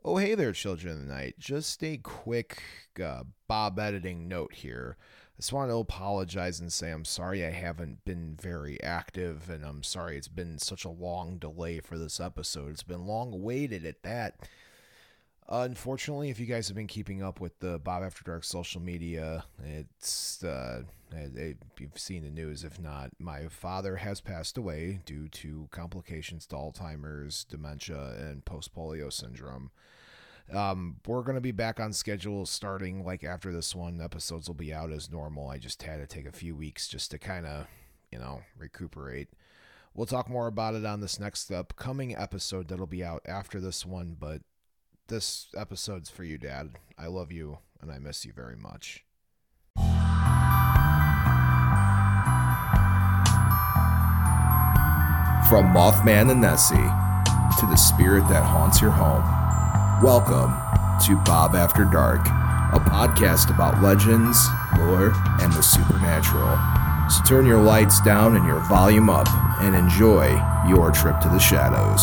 Oh, hey there, children of the night. Just a quick Bob editing note here. I just want to apologize and say I'm sorry I haven't been very active, and I'm sorry it's been such a long delay for this episode. It's been long awaited at that. Unfortunately, if you guys have been keeping up with the Bob After Dark social media, you've seen the news. If not, my father has passed away due to complications to Alzheimer's, dementia, and post-polio syndrome. We're going to be back on schedule starting after this one. Episodes will be out as normal. I just had to take a few weeks just to kind of, recuperate. We'll talk more about it on this next upcoming episode that'll be out after this one, but this episode's for you, Dad. I love you, and I miss you very much. From Mothman and Nessie to the spirit that haunts your home, welcome to Bob After Dark, a podcast about legends, lore, and the supernatural. So turn your lights down and your volume up and enjoy your trip to the shadows.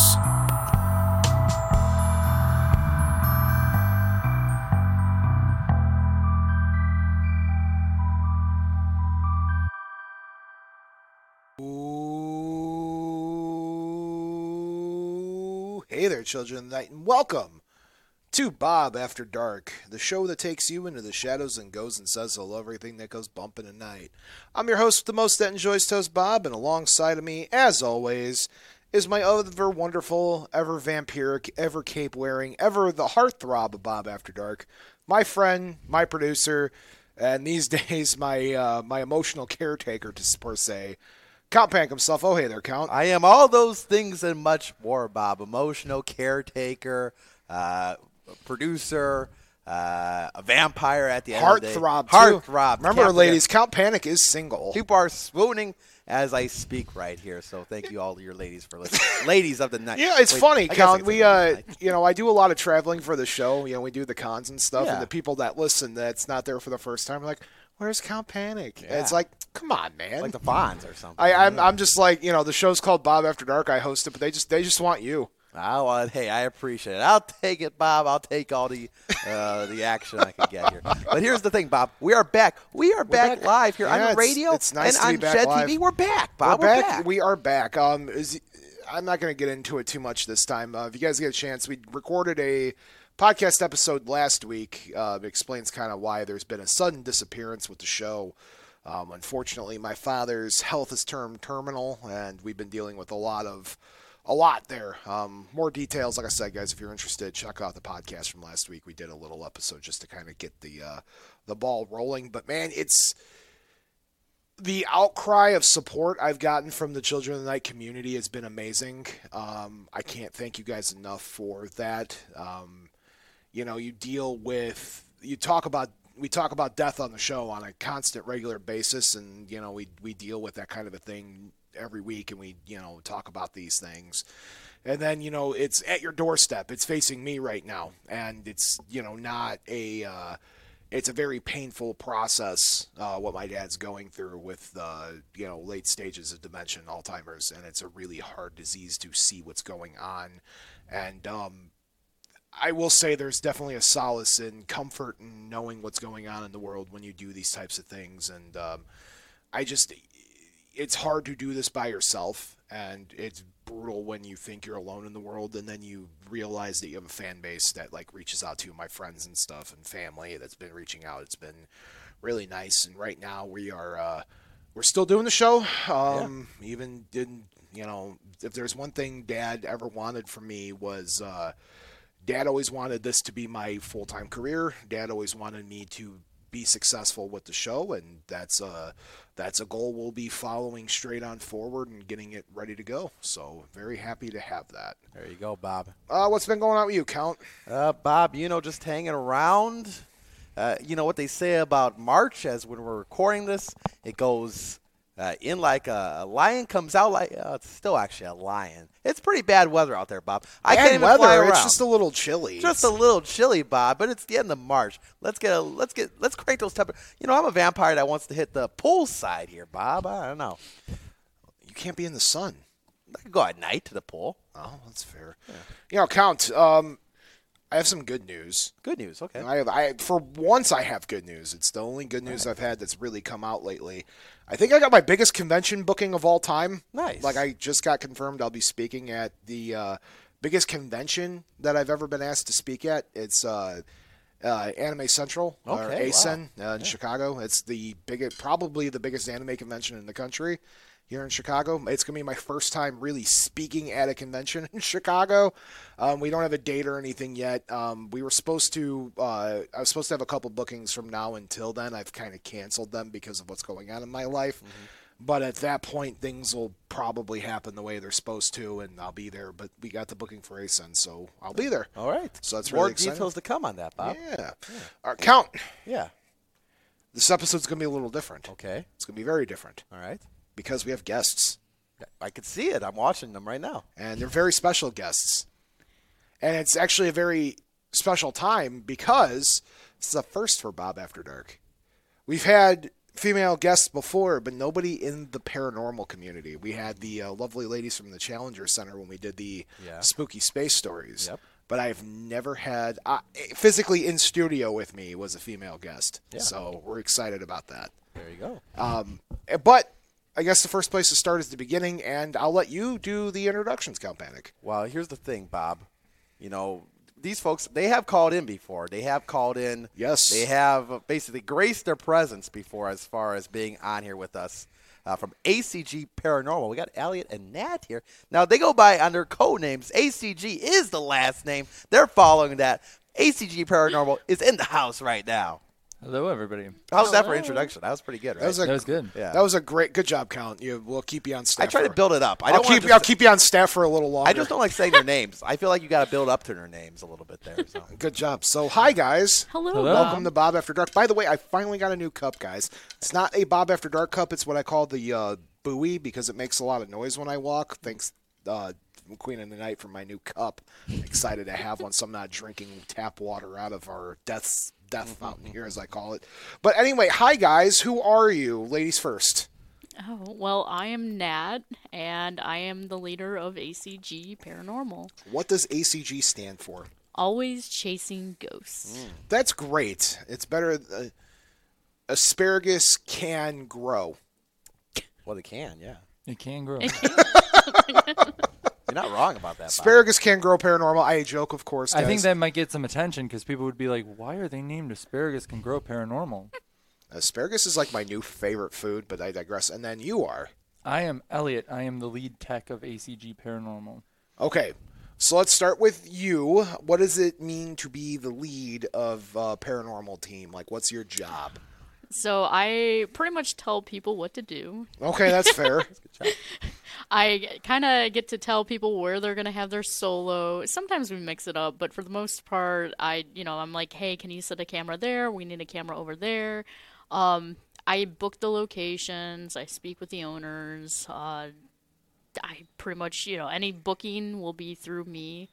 Hey there, children of the night, and welcome to Bob After Dark, the show that takes you into the shadows and goes and says hello everything that goes bumping at night. I'm your host with the most that enjoys toast, Bob, and alongside of me, as always, is my ever wonderful, ever vampiric, ever cape-wearing, ever the heartthrob of Bob After Dark, my friend, my producer, and these days my emotional caretaker, per se, Count Panic himself. Oh, hey there, Count. I am all those things and much more, Bob. Emotional caretaker, producer, a vampire at the end of the day. Heartthrob, too. Heartthrob. Remember, ladies, Count Panic is single. People are swooning as I speak right here, so thank you all your ladies for listening. Ladies of the night. Yeah, it's funny, Count. We, I do a lot of traveling for the show. We do the cons and stuff, Yeah. and the people that listen that's not there for the first time are like, where's Count Panic? Yeah. And it's like, come on, man. like the Fonz or something. I'm just like, the show's called Bob After Dark. I host it, but they just want you. Hey, I appreciate it. I'll take it, Bob. I'll take all the action I can get here. But here's the thing, Bob. We are back. We are back live here on the radio it's nice and to be on back Shed live. TV. We're back, Bob. We're back. We are back. I'm not going to get into it too much this time. If you guys get a chance, we recorded a podcast episode last week. It explains kind of why there's been a sudden disappearance with the show. Unfortunately, my father's health is terminal, and we've been dealing with a lot there. More details, like I said, guys, if you're interested, check out the podcast from last week. We did a little episode just to kind of get the ball rolling. But, man, it's the outcry of support I've gotten from the Children of the Night community has been amazing. I can't thank you guys enough for that. We talk about death on the show on a constant, regular basis, and we deal with that kind of a thing every week, and we talk about these things, and then it's at your doorstep. It's facing me right now, and it's not a it's a very painful process what my dad's going through with late stages of dementia and Alzheimer's, and it's a really hard disease to see what's going on. And I will say there's definitely a solace and comfort in knowing what's going on in the world when you do these types of things. And it's hard to do this by yourself, and it's brutal when you think you're alone in the world, and then you realize that you have a fan base that reaches out to you, my friends and stuff, and family that's been reaching out. It's been really nice. And right now we're still doing the show. Even didn't, if there's one thing Dad ever wanted from me was, Dad always wanted this to be my full-time career. Dad always wanted me to be successful with the show, and that's a goal we'll be following straight on forward and getting it ready to go. So very happy to have that. There you go, Bob. What's been going on with you, Count? Bob, just hanging around. What they say about March, as when we're recording this, it goes in like a lion, comes out like it's still actually a lion. It's pretty bad weather out there, Bob. I can't even fly around. It's just a little chilly. Just a little chilly, Bob, but it's the end of March. Let's crank those temperatures. I'm a vampire that wants to hit the pool side here, Bob. I don't know. You can't be in the sun. I can go at night to the pool. Oh, that's fair. Yeah. Count. I have some good news. Good news. Okay. For once, I have good news. It's the only good news I've had that's really come out lately. I think I got my biggest convention booking of all time. Nice. Like, I just got confirmed I'll be speaking at the biggest convention that I've ever been asked to speak at. It's Anime Central, or Okay, ACEN, wow. in Chicago. It's probably the biggest anime convention in the country. Here in Chicago. It's going to be my first time really speaking at a convention in Chicago. We don't have a date or anything yet. We were supposed to, I was supposed to have a couple bookings from now until then. I've kind of canceled them because of what's going on in my life. Mm-hmm. But at that point, things will probably happen the way they're supposed to, and I'll be there. But we got the booking for ACEN, so I'll be there. All right. So that's More really exciting. details to come on that, Bob. Yeah. Count. Yeah. This episode's going to be a little different. Okay. It's going to be very different All right. because we have guests. I can see it. I'm watching them right now. And they're very special guests. And it's actually a very special time because it's a first for Bob After Dark. We've had female guests before, but nobody in the paranormal community. We had the lovely ladies from the Challenger Center when we did the spooky space stories. Yep. But I've never had, physically in studio with me was a female guest. Yeah. So we're excited about that. There you go. But I guess the first place to start is the beginning, and I'll let you do the introductions, Count Panic. Well, here's the thing, Bob. You know, these folks, they have called in before. They have called in. Yes. They have basically graced their presence before as far as being on here with us from ACG Paranormal. We got Elliot and Nat here. Now, they go by under code names. ACG is the last name. They're following that. ACG Paranormal is in the house right now. Hello, everybody. How's that for introduction? That was pretty good, right? That was good. Yeah. That was a good job, Count. We'll keep you on staff. I try to build it up. I'll keep you on staff for a little longer. I just don't like saying their names. I feel like you got to build up to their names a little bit there. So. Good job. So, hi guys. Hello. Welcome to Bob After Dark. By the way, I finally got a new cup, guys. It's not a Bob After Dark cup. It's what I call the buoy because it makes a lot of noise when I walk. Thanks, Queen of the Night, for my new cup. Excited to have one, so I'm not drinking tap water out of our death fountain here, as I call it. But anyway, hi guys. Who are you? Ladies first. Oh, well, I am Nat, and I am the leader of ACG Paranormal. What does ACG stand for? Always chasing ghosts. That's great. It's better. Asparagus can grow. Well, they can, yeah. It can grow. You're not wrong about that, Bob. Asparagus can grow paranormal. I joke, of course. Guys. I think that might get some attention because people would be like, why are they named Asparagus Can Grow Paranormal? Asparagus is like my new favorite food, but I digress. And then you are. I am Elliot. I am the lead tech of ACG Paranormal. Okay. So let's start with you. What does it mean to be the lead of a paranormal team? Like, what's your job? So I pretty much tell people what to do. Okay, that's fair. I kind of get to tell people where they're going to have their solo. Sometimes we mix it up, but for the most part, I'm like, hey, can you set a camera there? We need a camera over there. I book the locations. I speak with the owners. I pretty much, any booking will be through me.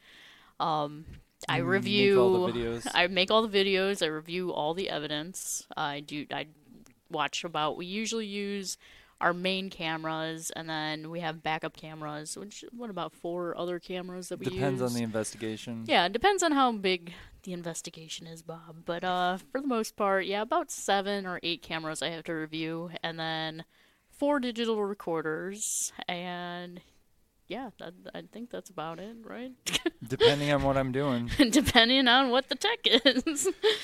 I review. Make all the videos. I make all the videos. I review all the evidence. I watch about. We usually use our main cameras, and then we have backup cameras. What about 4 other cameras that we use? Depends on the investigation. Yeah, it depends on how big the investigation is, Bob. But for the most part, yeah, about 7 or 8 cameras I have to review, and then 4 digital recorders, and yeah, I think that's about it, right? Depending on what I'm doing. Depending on what the tech is.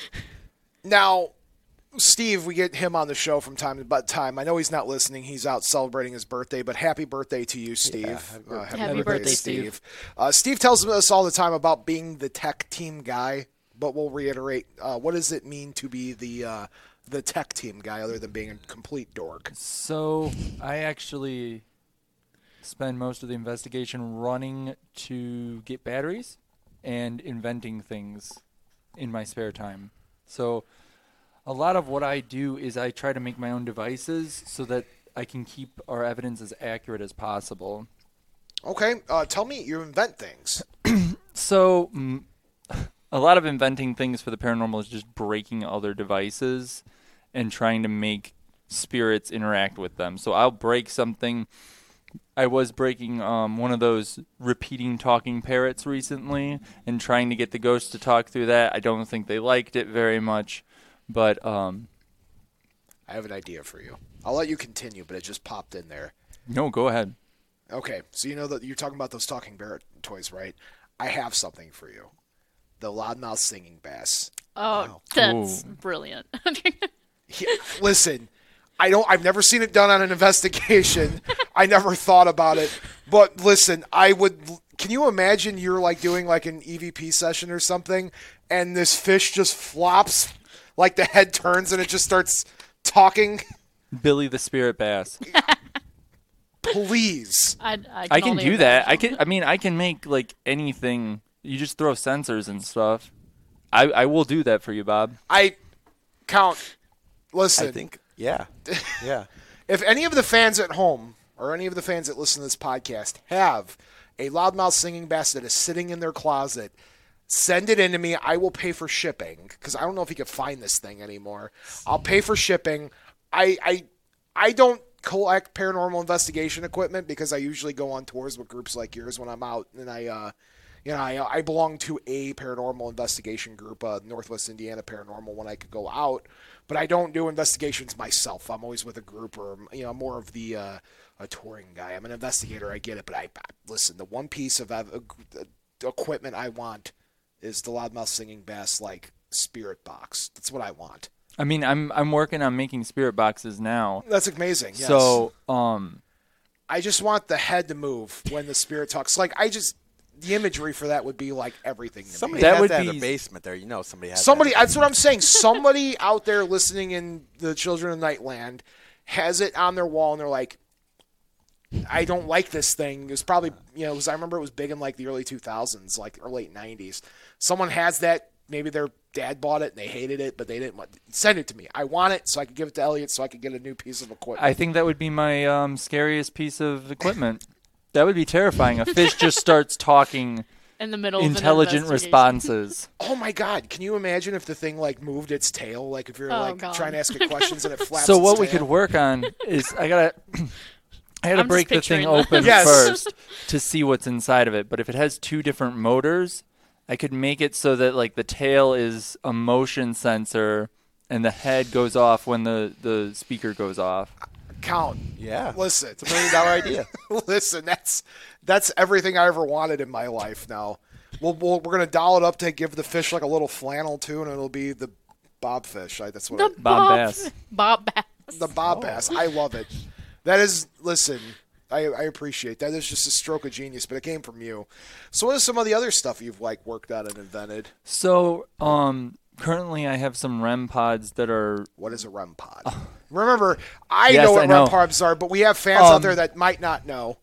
Now, Steve, we get him on the show from time to time. I know he's not listening. He's out celebrating his birthday, but happy birthday to you, Steve. Happy birthday, Steve. Steve tells us all the time about being the tech team guy, but we'll reiterate, what does it mean to be the tech team guy other than being a complete dork? So I actually spend most of the investigation running to get batteries and inventing things in my spare time. So a lot of what I do is I try to make my own devices so that I can keep our evidence as accurate as possible. Okay, tell me, you invent things. So a lot of inventing things for the paranormal is just breaking other devices and trying to make spirits interact with them. So I'll break something I was breaking one of those repeating talking parrots recently and trying to get the ghost to talk through that. I don't think they liked it very much, but I have an idea for you. I'll let you continue, but it just popped in there. no, go ahead. Okay, so you know that you're talking about those talking bear toys, right? I have something for you. The loudmouth singing bass. Oh, that's Ooh. brilliant. Yeah, listen, I've never seen it done on an investigation. I never thought about it. But listen, can you imagine you're like doing like an EVP session or something and this fish just flops, like the head turns and it just starts talking? Billy the Spirit Bass. Please. I can only do that. imagine. I can make like anything. You just throw sensors and stuff. I will do that for you, Bob. Listen. I think, yeah. If any of the fans at home or any of the fans that listen to this podcast have a loudmouth singing bass that is sitting in their closet, send it in to me. I will pay for shipping because I don't know if you can find this thing anymore. I'll pay for shipping. I don't collect paranormal investigation equipment because I usually go on tours with groups like yours when I'm out, and I belong to a paranormal investigation group, Northwest Indiana Paranormal, when I could go out. But I don't do investigations myself. I'm always with a group, or more of the a touring guy. I'm an investigator. I get it, but I listen. The one piece of equipment I want is the loudmouth singing bass like spirit box. That's what I want. I mean, I'm working on making spirit boxes now. That's amazing. Yes. So, I just want the head to move when the spirit talks. Like the imagery for that would be like everything to Somebody me. That has would that in be- the basement there. You know somebody has Somebody, that. that's what I'm saying. Somebody out there listening in the Children of Nightland has it on their wall, and they're like, I don't like this thing. It was probably, I remember it was big in like the early 2000s, like or late 90s. Someone has that. Maybe their dad bought it and they hated it, but they didn't want send it to me. I want it so I could give it to Elliot so I could get a new piece of equipment. I think that would be my scariest piece of equipment. That would be terrifying. A fish just starts talking in the middle of intelligent an investigation. responses. Oh my God! Can you imagine if the thing like moved its tail? Like if you're Oh, like God. trying to ask it questions and it flaps. So its what we tail? could work on is I gotta I'm break the just thing picturing open Yes. first to see what's inside of it. But if it has two different motors, I could make it so that like the tail is a motion sensor and the head goes off when the speaker goes off. Count. Yeah. Listen, It's $1 million idea. listen. That's everything I ever wanted in my life. Now, we're gonna doll it up to give the fish like a little flannel too, and it'll be the bobfish. That's what The Bob Bass. Bob Bass. the bob bass. I love it. That is. Listen. I appreciate that. It's just a stroke of genius, but it came from you. So, what is some of the other stuff you've like worked on and invented? So currently I have some REM pods that are What is a REM pod? Remember, I Yes, know what I know. REM pods are, but we have fans out there that might not know.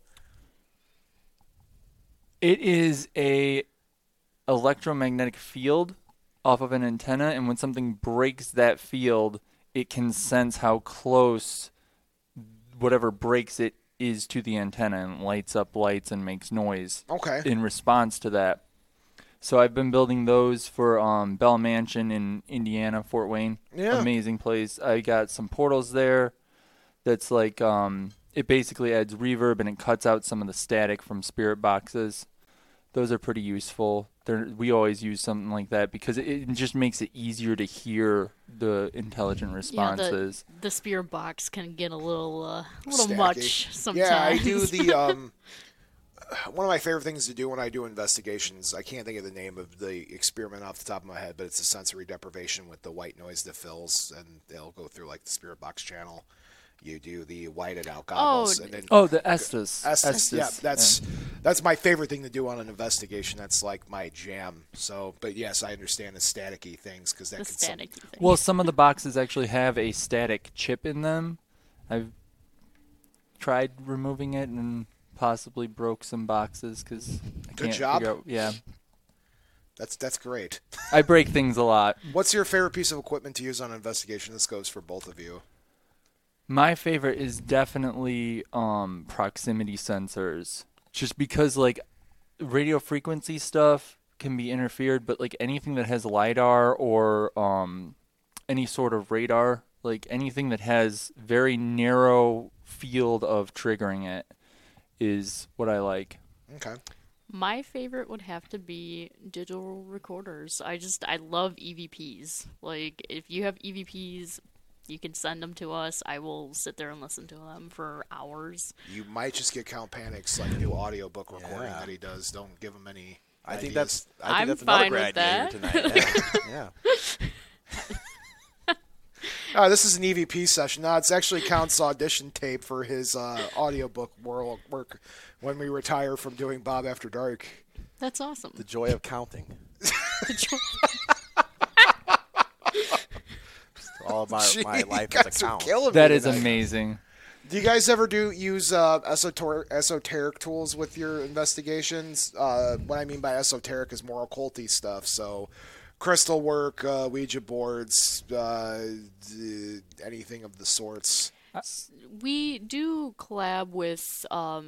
it is a electromagnetic field off of an antenna, and when something breaks that field, it can sense how close whatever breaks it is to the antenna and lights up lights and makes noise Okay. in response to that. So I've been building those for Bell Mansion in Indiana, Fort Wayne. Yeah. Amazing place. I got some portals there that's like it basically adds reverb and it cuts out some of the static from spirit boxes. Those are pretty useful. We always use something like that because it just makes it easier to hear the intelligent responses. The spear box can get a little Stacky. much sometimes. Yeah, I do the one of my favorite things to do when I do investigations. I can't think of the name of the experiment off the top of my head, but it's a sensory deprivation with the white noise that fills, and they'll go through like the spirit box channel. You do the whited out goggles, and then The Estes. yeah, that's my favorite thing to do on an investigation. That's like my jam. So, but yes, I understand the staticky things because that the can static thing. Well, some of the boxes actually have a static chip in them. I've tried removing it and possibly broke some boxes because I Good can't job. figure out. Yeah, that's great. I break things a lot. What's your favorite piece of equipment to use on an investigation? This goes for both of you. My favorite is definitely proximity sensors, just because like radio frequency stuff can be interfered, but like anything that has LiDAR or any sort of radar, like anything that has very narrow field of triggering it, is what I like. Okay. My favorite would have to be digital recorders. I love EVPs. Like, if you have EVPs, you can send them to us. I will sit there and listen to them for hours. You might just get Count Panic's like new audiobook recording Yeah. that he does. Don't give him any. I think ideas. I'm that's another fine great with idea that. here tonight. Yeah. This is an EVP session. No, it's actually Count's audition tape for his audiobook work when we retire from doing Bob After Dark. That's awesome. The joy of counting. All of my Gee, life you is guys a are count. killing me That is tonight. amazing. Do you guys ever use esoteric tools with your investigations? What I mean by esoteric is more occulty stuff. So, crystal work, Ouija boards, anything of the sorts. We do collab with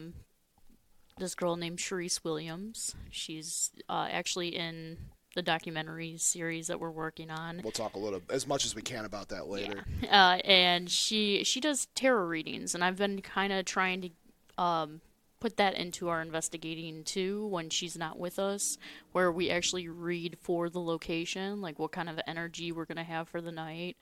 this girl named Sharice Williams. She's actually in the documentary series that we're working on. We'll talk a little, as much as we can about that later. And she does tarot readings, and I've been kind of trying to put that into our investigating too when she's not with us, where we actually read for the location, like what kind of energy we're gonna have for the night.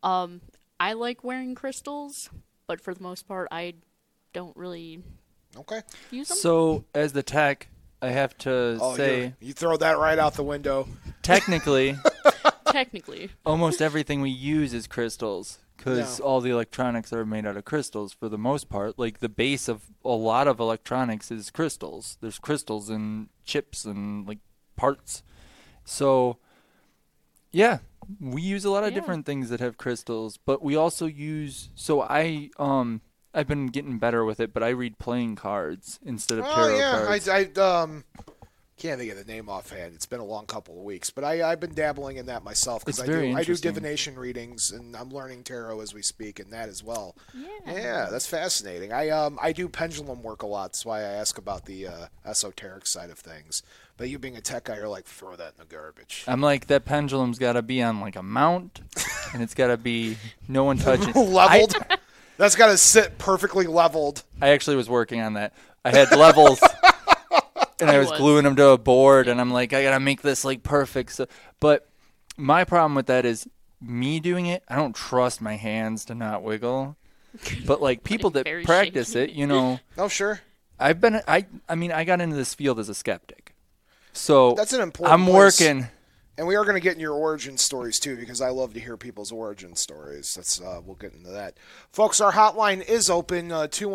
I like wearing crystals, but for the most part, I don't really Okay. use them. So, as the tech, I have to Oh, say, you throw that right out the window. technically, Technically, almost everything we use is crystals because Yeah. all the electronics are made out of crystals for the most part. Like, the base of a lot of electronics is crystals. There's crystals and chips and, like, parts. So, yeah, we use a lot of Yeah. different things that have crystals, but we also use, so I've been getting better with it, but I read playing cards instead of Oh tarot yeah, cards. I can't think of the name offhand. It's been a long couple of weeks, but I've been dabbling in that myself because It's I very do interesting. divination readings and I'm learning tarot as we speak and that as well. yeah. Yeah, that's fascinating. I do pendulum work a lot. That's why I ask about the esoteric side of things. But you being a tech guy, you're like, throw that in the garbage. I'm like, that pendulum's got to be on like a mount, and it's got to be no one touching. Leveled. That's got to sit perfectly leveled. I actually was working on that. I had levels, and I was gluing them to a board, and I'm like, I gotta make this like perfect. So, but my problem with that is me doing it. I don't trust my hands to not wiggle. But like people that Very practice shaky. it, you know, Oh, sure. I mean, I got into this field as a skeptic, so That's an important I'm place. working. And we are going to get in your origin stories too, because I love to hear people's origin stories. That's we'll get into that, folks. Our hotline is open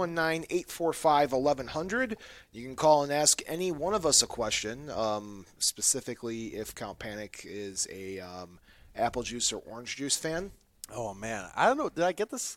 219-845-1100. You can call and ask any one of us a question, specifically if Count Panic is a apple juice or orange juice fan. Oh man, I don't know. Did I get this?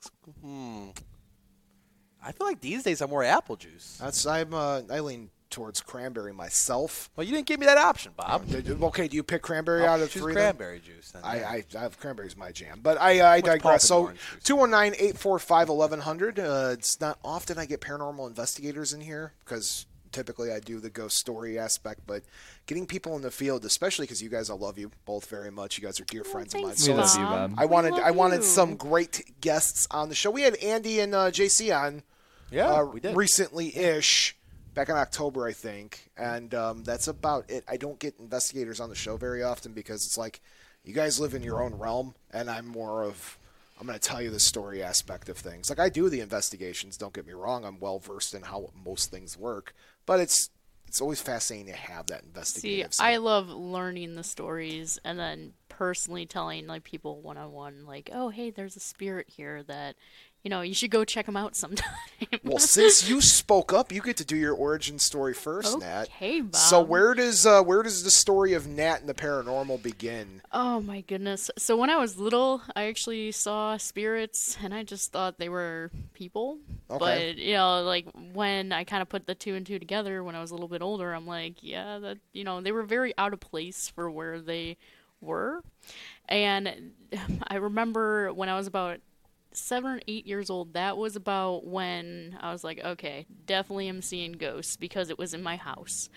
I feel like these days I'm more apple juice. I lean towards cranberry myself. Well, you didn't give me that option, Bob. Okay, do you pick cranberry out of Choose three? cranberry juice. Then, yeah. I have cranberry's my jam, but I Much pulp digress. in So orange juice. 219-845-1100. It's not often I get paranormal investigators in here because typically I do the ghost story aspect, but getting people in the field, especially because you guys, I love you both very much. You guys are dear friends of mine. Thanks, We So love you, Bob. Bob. I wanted We I love wanted you. some great guests on the show. We had Andy and JC on Yeah, we did. recently-ish. Back in October, I think, and that's about it. I don't get investigators on the show very often because it's like you guys live in your own realm, and I'm more of I'm going to tell you the story aspect of things. Like I do the investigations. Don't get me wrong. I'm well versed in how most things work, but it's always fascinating to have that See, investigative. I love learning the stories and then personally telling like people one-on-one, like, oh, hey, there's a spirit here that, you know, you should go check them out sometime. Well, since you spoke up, you get to do your origin story first, Nat. Okay, Bob. So where does the story of Nat and the paranormal begin? Oh my goodness. So when I was little, I actually saw spirits and I just thought they were people. Okay. But, you know, like when I kind of put the two and two together when I was a little bit older, I'm like, yeah, that, you know, they were very out of place for where they were. And I remember when I was about 7 or 8 years old, that was about when I was like, okay, definitely am seeing ghosts because it was in my house.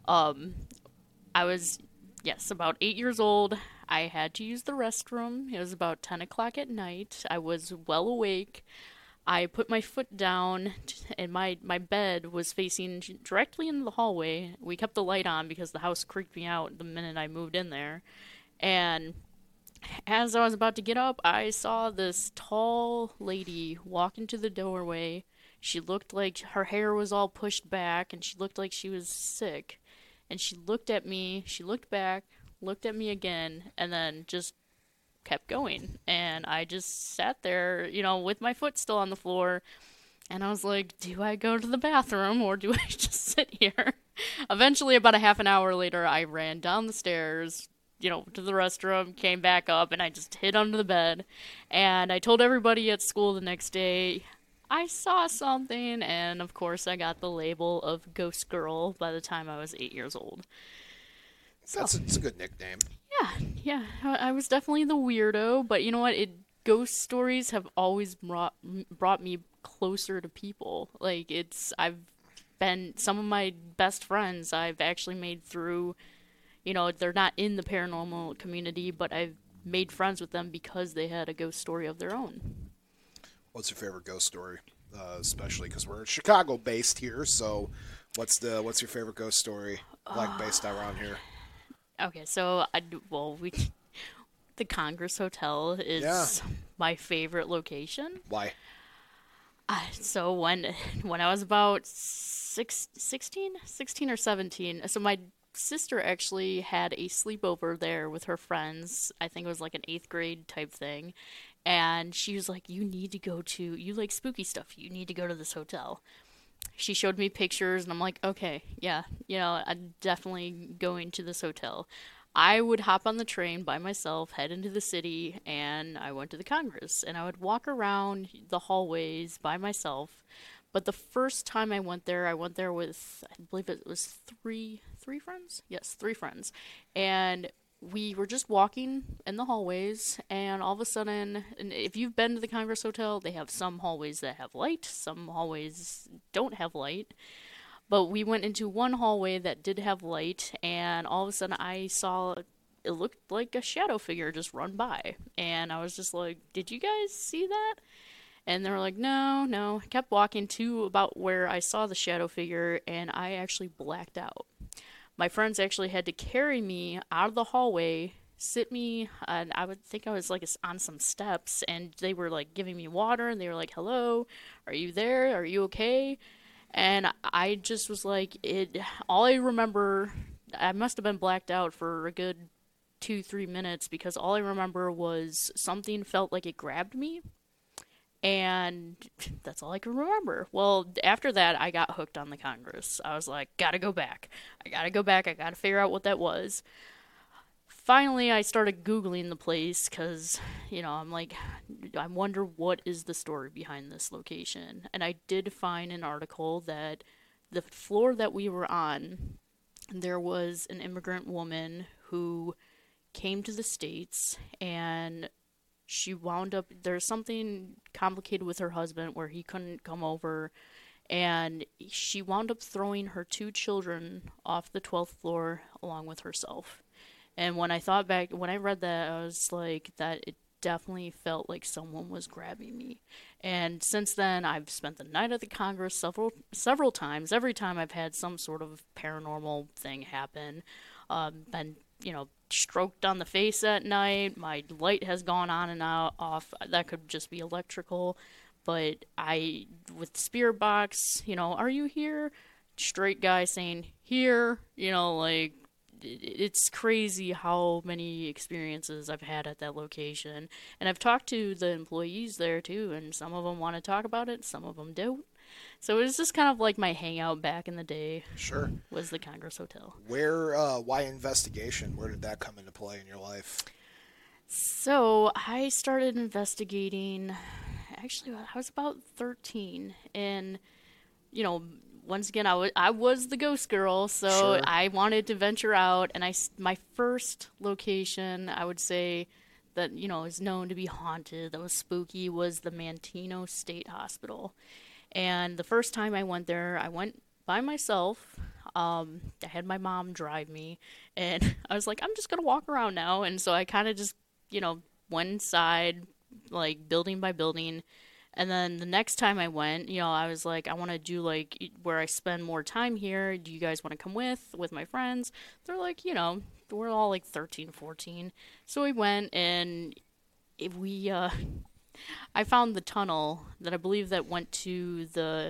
I was, yes, about 8 years old. I had to use the restroom. It was about 10 o'clock at night. I was well awake. I put my foot down, and my bed was facing directly into the hallway. We kept the light on because the house creeped me out the minute I moved in there. And as I was about to get up, I saw this tall lady walk into the doorway. She looked like her hair was all pushed back, and she looked like she was sick. And she looked at me, she looked back, looked at me again, and then just kept going. And I just sat there, with my foot still on the floor. And I was like, do I go to the bathroom or do I just sit here? Eventually, about a half an hour later, I ran down the stairs, to the restroom, came back up, and I just hid under the bed. And I told everybody at school the next day, I saw something, and of course I got the label of Ghost Girl by the time I was 8 years old. So, That's a good nickname. yeah, I was definitely the weirdo, but you know what? Ghost stories have always brought me closer to people. Like, I've been, some of my best friends I've actually made through, they're not in the paranormal community, but I've made friends with them because they had a ghost story of their own. What's your favorite ghost story? Especially because we're Chicago-based here, so what's your favorite ghost story based around here? Okay, so the Congress Hotel is my favorite location. Why? So when I was about 16 or 17, so my sister actually had a sleepover there with her friends. I think it was like an 8th grade type thing. And she was like, you like spooky stuff. You need to go to this hotel. She showed me pictures, and I'm like, okay, yeah, I'm definitely going to this hotel. I would hop on the train by myself, head into the city, and I went to the Congress. And I would walk around the hallways by myself. But the first time I went there with, I believe it was three friends? Yes, 3 friends. And we were just walking in the hallways, and all of a sudden, and if you've been to the Congress Hotel, they have some hallways that have light, some hallways don't have light. But we went into one hallway that did have light, and all of a sudden I saw, it looked like a shadow figure just run by. And I was just like, did you guys see that? And they were like, no. I kept walking to about where I saw the shadow figure, and I actually blacked out. My friends actually had to carry me out of the hallway, sit me, and I would think I was like on some steps, and they were like giving me water, and they were like, hello, are you there? Are you okay? And I just was like, all I remember, I must have been blacked out for a good 2-3 minutes, because all I remember was something felt like it grabbed me. And that's all I can remember. Well, after that, I got hooked on the Congress. I was like, gotta go back. I gotta figure out what that was. Finally, I started Googling the place because, I'm like, I wonder what is the story behind this location. And I did find an article that the floor that we were on, there was an immigrant woman who came to the States, and she wound up, there's something complicated with her husband where he couldn't come over, and she wound up throwing her 2 children off the 12th floor along with herself. And when I read that, I was like, that it definitely felt like someone was grabbing me. And since then, I've spent the night at the Congress several times. Every time I've had some sort of paranormal thing happen, been, stroked on the face at night. My light has gone on and off. That could just be electrical. But with spirit box, are you here? Straight guy saying here, it's crazy how many experiences I've had at that location. And I've talked to the employees there too, and some of them want to talk about it, some of them don't. So it was just kind of like my hangout back in the day. Sure. Was the Congress Hotel. Why investigation? Where did that come into play in your life? So I started investigating, actually, I was about 13, and, once again, I was the ghost girl, so Sure. I wanted to venture out, and my first location, I would say, that, is known to be haunted, that was spooky, was the Manteno State Hospital. And the first time I went there, I went by myself. I had my mom drive me, and I was like, I'm just going to walk around now. And so I kind of just, went inside, like, building by building. And then the next time I went, I was like, I want to do like where I spend more time here. Do you guys want to come with my friends? They're like, we're all like 13, 14. So we went and I found the tunnel that I believe that went to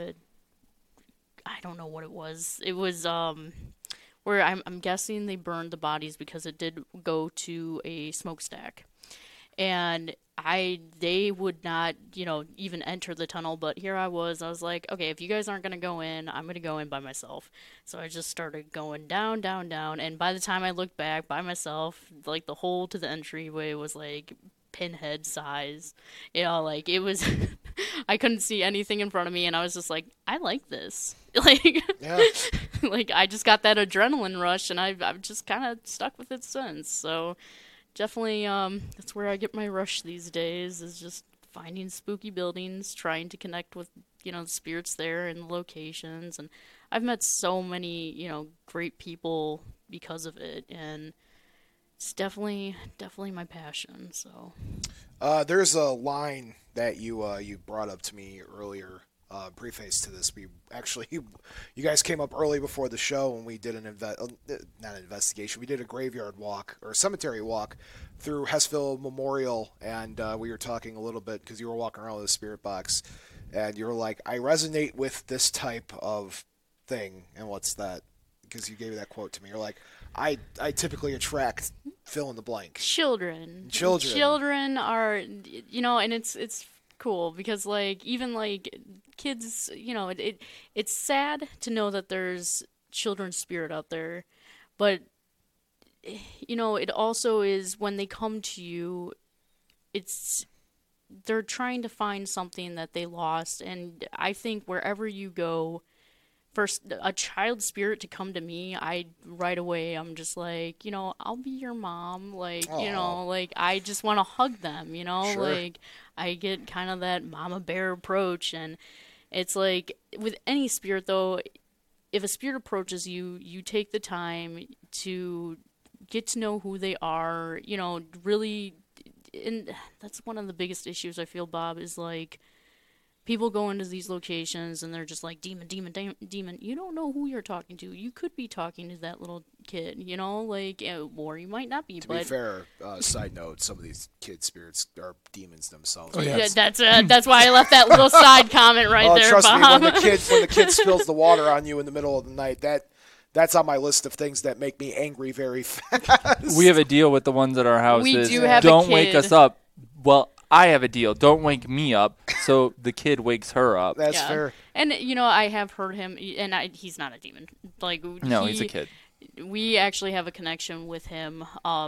I don't know what it was. It was where I'm guessing they burned the bodies because it did go to a smokestack. And they would not, even enter the tunnel, but here I was like, okay, if you guys aren't going to go in, I'm going to go in by myself. So I just started going down, down, down, and by the time I looked back by myself, like the hole to the entryway was like pinhead size. Like it was, I couldn't see anything in front of me, and I was just like, I like this. Like, Yeah. like I just got that adrenaline rush, and I've just kind of stuck with it since, so... Definitely, that's where I get my rush these days, is just finding spooky buildings, trying to connect with, the spirits there and the locations. And I've met so many, great people because of it. And it's definitely my passion, so. There's a line that you brought up to me earlier, preface to this. You guys came up early before the show and we did not an investigation. We did a graveyard walk or cemetery walk through Hessville Memorial, and we were talking a little bit because you were walking around with a spirit box, and you were like, "I resonate with this type of thing." And what's that? Because you gave that quote to me. You're like, I typically attract fill in the blank. Children are, and it's cool because like even like kids, it's sad to know that there's children's spirit out there, but it also is when they come to you, they're trying to find something that they lost. And I think wherever you go, for a child spirit to come to me, right away I'm just like, I'll be your mom, like, Aww. like I just want to hug them, Sure. like I get kind of that mama bear approach. And it's like with any spirit though, if a spirit approaches you, you take the time to get to know who they are, really. And that's one of the biggest issues I feel, Bob, is like people go into these locations and they're just like, demon, demon, demon. You don't know who you're talking to. You could be talking to that little kid, like, or you might not be. To be fair, side note, some of these kid spirits are demons themselves. Oh, yeah. That's why I left that little side comment right there, trust Bob. me, when the kid spills the water on you in the middle of the night, that's on my list of things that make me angry very fast. We have a deal with the ones at our house. We is do have a don't wake kid. us up. Well, I have a deal. Don't wake me up, so the kid wakes her up. That's Yeah. fair. And I have heard him, and he's not a demon. Like No, he's a kid. We actually have a connection with him.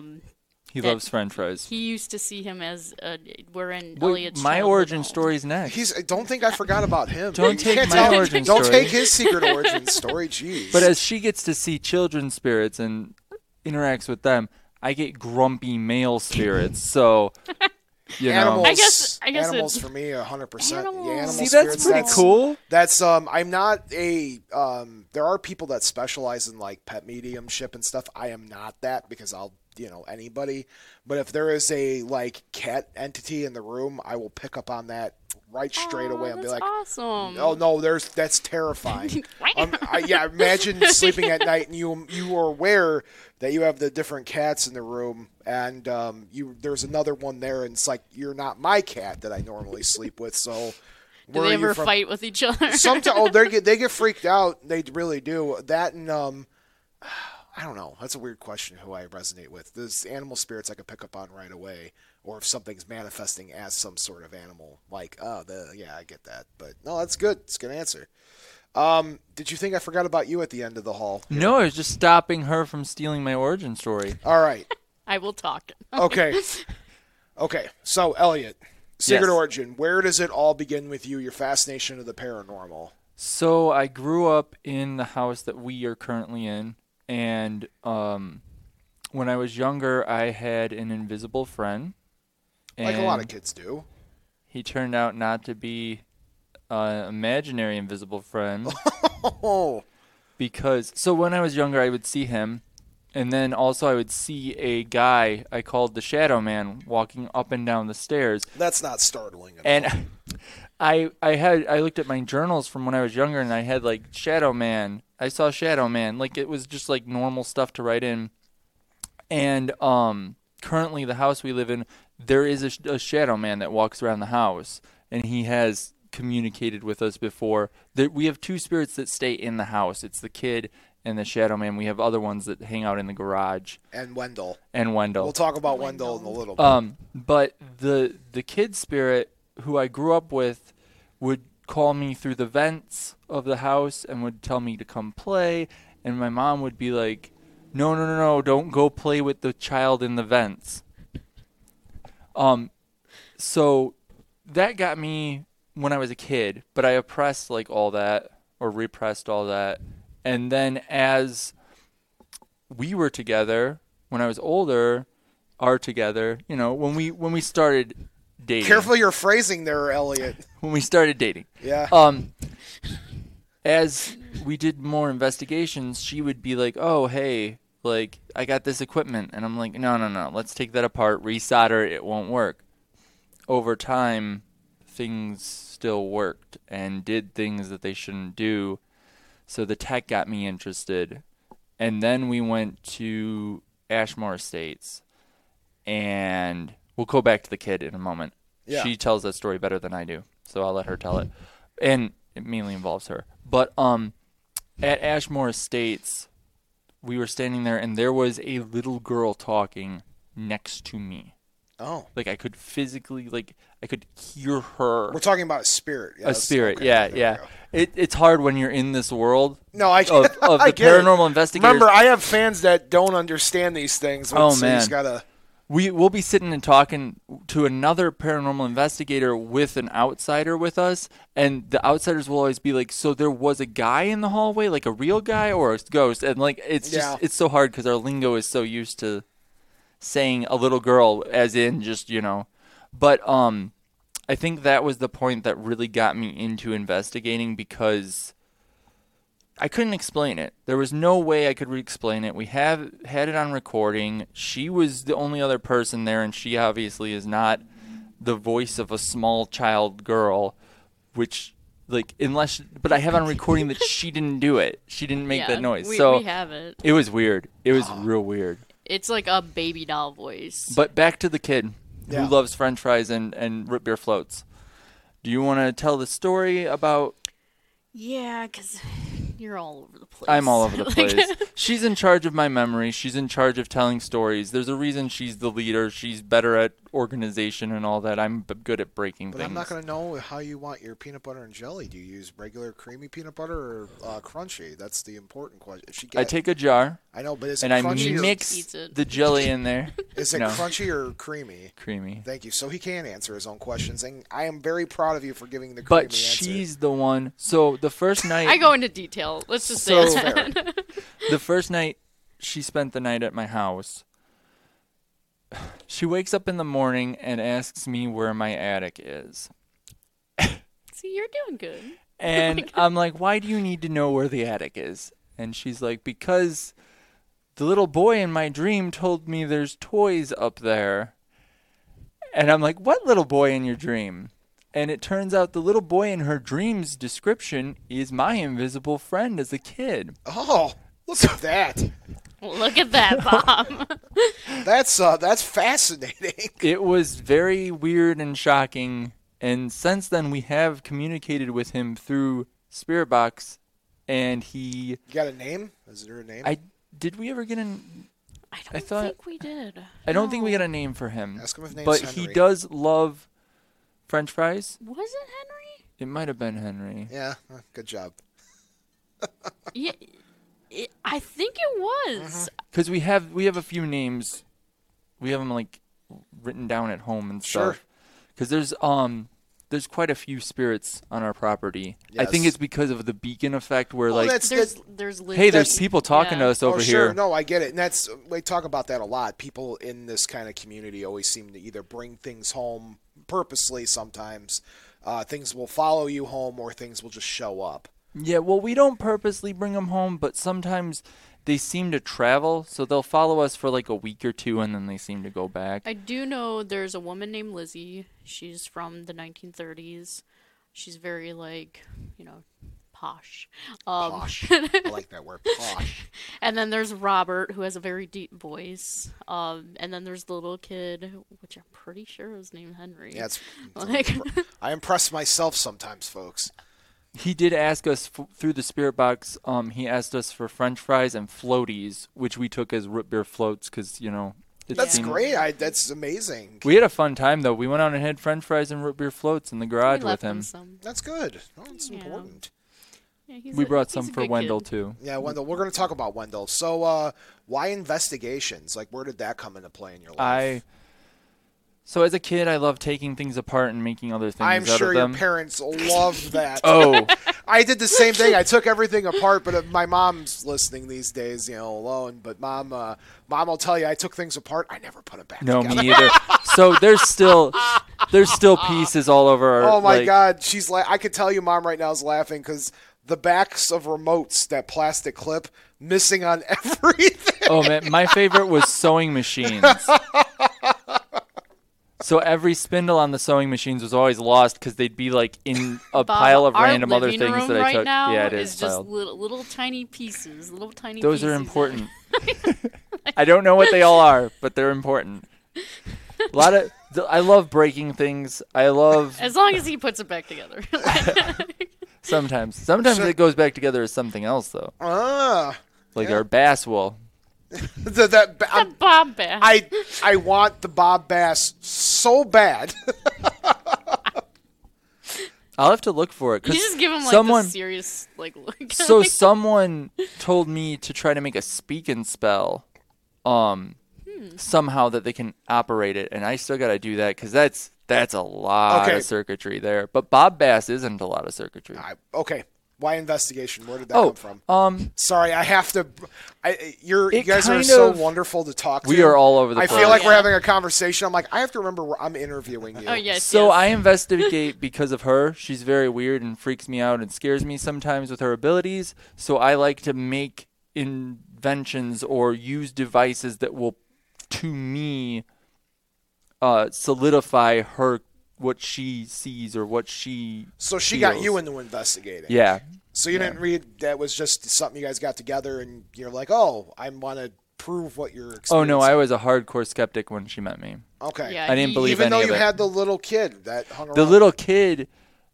He that- loves French fries. He used to see him as we're in Wait, Elliot's my childhood origin home. story's next. Don't think I forgot about him. Don't You take can't my tell- origin Don't story. take his secret origin story. Jeez. But as she gets to see children's spirits and interacts with them, I get grumpy male spirits. So, animals, I guess animals it- for me, 100%. Animals. Yeah, animal See, spirits, that's pretty cool. That's I'm not a there are people that specialize in like pet mediumship and stuff. I am not that because I'll anybody. But if there is a like cat entity in the room, I will pick up on that right straight away and be That's like, awesome. "Oh no, that's terrifying." Imagine sleeping at night and you are aware that you have the different cats in the room, and there's another one there, and it's like you're not my cat that I normally sleep with. So, Do they ever fight with each other? Sometimes they get freaked out. They really do. That and I don't know. That's a weird question. Who I resonate with? There's animal spirits I could pick up on right away, or if something's manifesting as some sort of animal, like I get that. But no, that's good. It's a good answer. Did you think I forgot about you at the end of the hall? No, I was just stopping her from stealing my origin story. All right. I will talk. Okay. Okay. So Elliot, secret Yes. origin. Where does it all begin with you? Your fascination of the paranormal. So I grew up in the house that we are currently in, and when I was younger, I had an invisible friend. Like a lot of and kids do. He turned out not to be an imaginary invisible friend Oh. because. So when I was younger, I would see him, And then also I would see a guy I called the Shadow Man walking up and down the stairs. That's not startling at all. And I looked at my journals from when I was younger, and I had like Shadow Man. I saw Shadow Man. Like it was just like normal stuff to write in. And currently the house we live in, there is a Shadow Man that walks around the house, and he has communicated with us before. We have two spirits that stay in the house. It's the kid and the Shadow Man. We have other ones that hang out in the garage. And Wendell. We'll talk about Wendell in a little bit. But the kid spirit who I grew up with would call me through the vents of the house and would tell me to come play. And my mom would be like, no, don't go play with the child in the vents. So that got me when I was a kid, but I oppressed like all that, or repressed all that. And then as we were together, when I was older, are together, when we started dating. Careful your phrasing there, Elliot. When we started dating. Yeah. As we did more investigations, she would be like, oh, hey, like, I got this equipment. And I'm like, no, let's take that apart, resolder, it won't work. Over time, things still worked and did things that they shouldn't do. So the tech got me interested. And then we went to Ashmore Estates. And we'll go back to the kid in a moment. Yeah. She tells that story better than I do, so I'll let her tell it. And it mainly involves her. But at Ashmore Estates, we were standing there, and there was a little girl talking next to me. Oh. Like, I could physically, I could hear her. We're talking about a spirit. Yeah, a spirit, okay. Yeah. It's hard when you're in this world of the paranormal investigators. Remember, I have fans that don't understand these things. Oh, so man. You just gotta... We'll be sitting and talking to another paranormal investigator with an outsider with us, and the outsiders will always be like, so there was a guy in the hallway, like a real guy or a ghost? And like it's just it's so hard because our lingo is so used to saying a little girl as in just, But I think that was the point that really got me into investigating because I couldn't explain it. There was no way I could re-explain it. We had it on recording. She was the only other person there, and she obviously is not the voice of a small child girl, which, but I have on recording that she didn't do it. She didn't make that noise. We have it. It was weird. It was real weird. It's like a baby doll voice. But back to the kid who loves French fries and root beer floats. Do you want to tell the story about... Yeah, because you're all over the place. I'm all over the place. She's in charge of my memory. She's in charge of telling stories. There's a reason she's the leader. She's better at organization and all that. I'm good at breaking things. But I'm not going to know how you want your peanut butter and jelly. Do you use regular creamy peanut butter or crunchy? That's the important question. I take a jar. I know, but is it crunchy? And I mix the jelly in there. Is it crunchy or creamy? Creamy. Thank you. So he can answer his own questions, and I am very proud of you for giving the creamy answer. But she's the one. So the first night... I go into detail. Let's just say that. The first night she spent the night at my house, she wakes up in the morning and asks me where my attic is. See, you're doing good. And I'm like, why do you need to know where the attic is? And she's like, because the little boy in my dream told me there's toys up there. And I'm like, what little boy in your dream? And it turns out the little boy in her dream's description is my invisible friend as a kid. Oh, look at that. Look at that, Bob. That's fascinating. It was very weird and shocking. And since then, we have communicated with him through Spirit Box. And he... You got a name? Is there a name? Did we ever get a... I think we did. I don't think we got a name for him. Ask him if his name's But Henry. he does love French fries. Was it Henry? It might have been Henry. Yeah, good job. Yeah, I think it was. Because we have a few names. We have them written down at home and stuff. Because there's quite a few spirits on our property. Yes. I think it's because of the beacon effect where there's people talking to us over here. No, I get it. And we talk about that a lot. People in this kind of community always seem to either bring things home purposely sometimes. Things will follow you home or things will just show up. Yeah, well, we don't purposely bring them home, but sometimes they seem to travel, so they'll follow us for like a week or two, and then they seem to go back. I do know there's a woman named Lizzie. She's from the 1930s. She's very, like, posh. Posh. I like that word, posh. And then there's Robert, who has a very deep voice. And then there's the little kid, which I'm pretty sure is named Henry. Yeah, Like, I impress myself sometimes, folks. He did ask us through the spirit box. He asked us for French fries and floaties, which we took as root beer floats because That's great. That's amazing. We had a fun time though. We went out and had French fries and root beer floats in the garage we left with him. some. That's good. Oh, it's important. Yeah, We brought he's some a for good Wendell kid. too. Yeah, Wendell. We're going to talk about Wendell. So, why investigations? Like, where did that come into play in your life? So as a kid, I loved taking things apart and making other things I'm out sure of your them. parents love that. Oh, I did the same thing. I took everything apart, but my mom's listening these days, alone. But mom will tell you I took things apart. I never put it back no, together. me either. So there's still pieces all over our. Oh my like, God, she's like, I could tell you, mom right now is laughing because the backs of remotes, that plastic clip, missing on everything. Oh man, my favorite was sewing machines. So every spindle on the sewing machines was always lost because they'd be like in a Bob, pile of our random other living things room that I right took. now Yeah, it is is just piled. little tiny pieces, Those are pieces. important. I don't know what they all are, but they're important. I love breaking things. I love As long as he puts it back together. sometimes. Sometimes it goes back together as something else though. Like our bass wool. Bob Bass. I want the Bob Bass so bad. I'll have to look for it You because just give him like someone. the serious look. So someone told me to try to make a speak and spell, somehow that they can operate it, and I still got to do that because that's a lot Okay. of circuitry there. But Bob Bass isn't a lot of circuitry. Okay. Why investigation? Where did that come from? Sorry, I have to. You It guys are kind so of- wonderful to talk to. We are all over the I place. feel like we're Yeah. having a conversation. I'm like, I have to remember I'm interviewing you. Oh yes. So yes. I investigate because of her. She's very weird and freaks me out and scares me sometimes with her abilities. So I like to make inventions or use devices that will, to me, solidify what she sees or what she So she feels. got you into investigating. Yeah. So you didn't read that was just something you guys got together and you're like, oh, I want to prove what you're experiencing. Oh, no, I was a hardcore skeptic when she met me. Okay. Yeah, I didn't believe Even any though of you it. had the little kid that hung around. The little kid,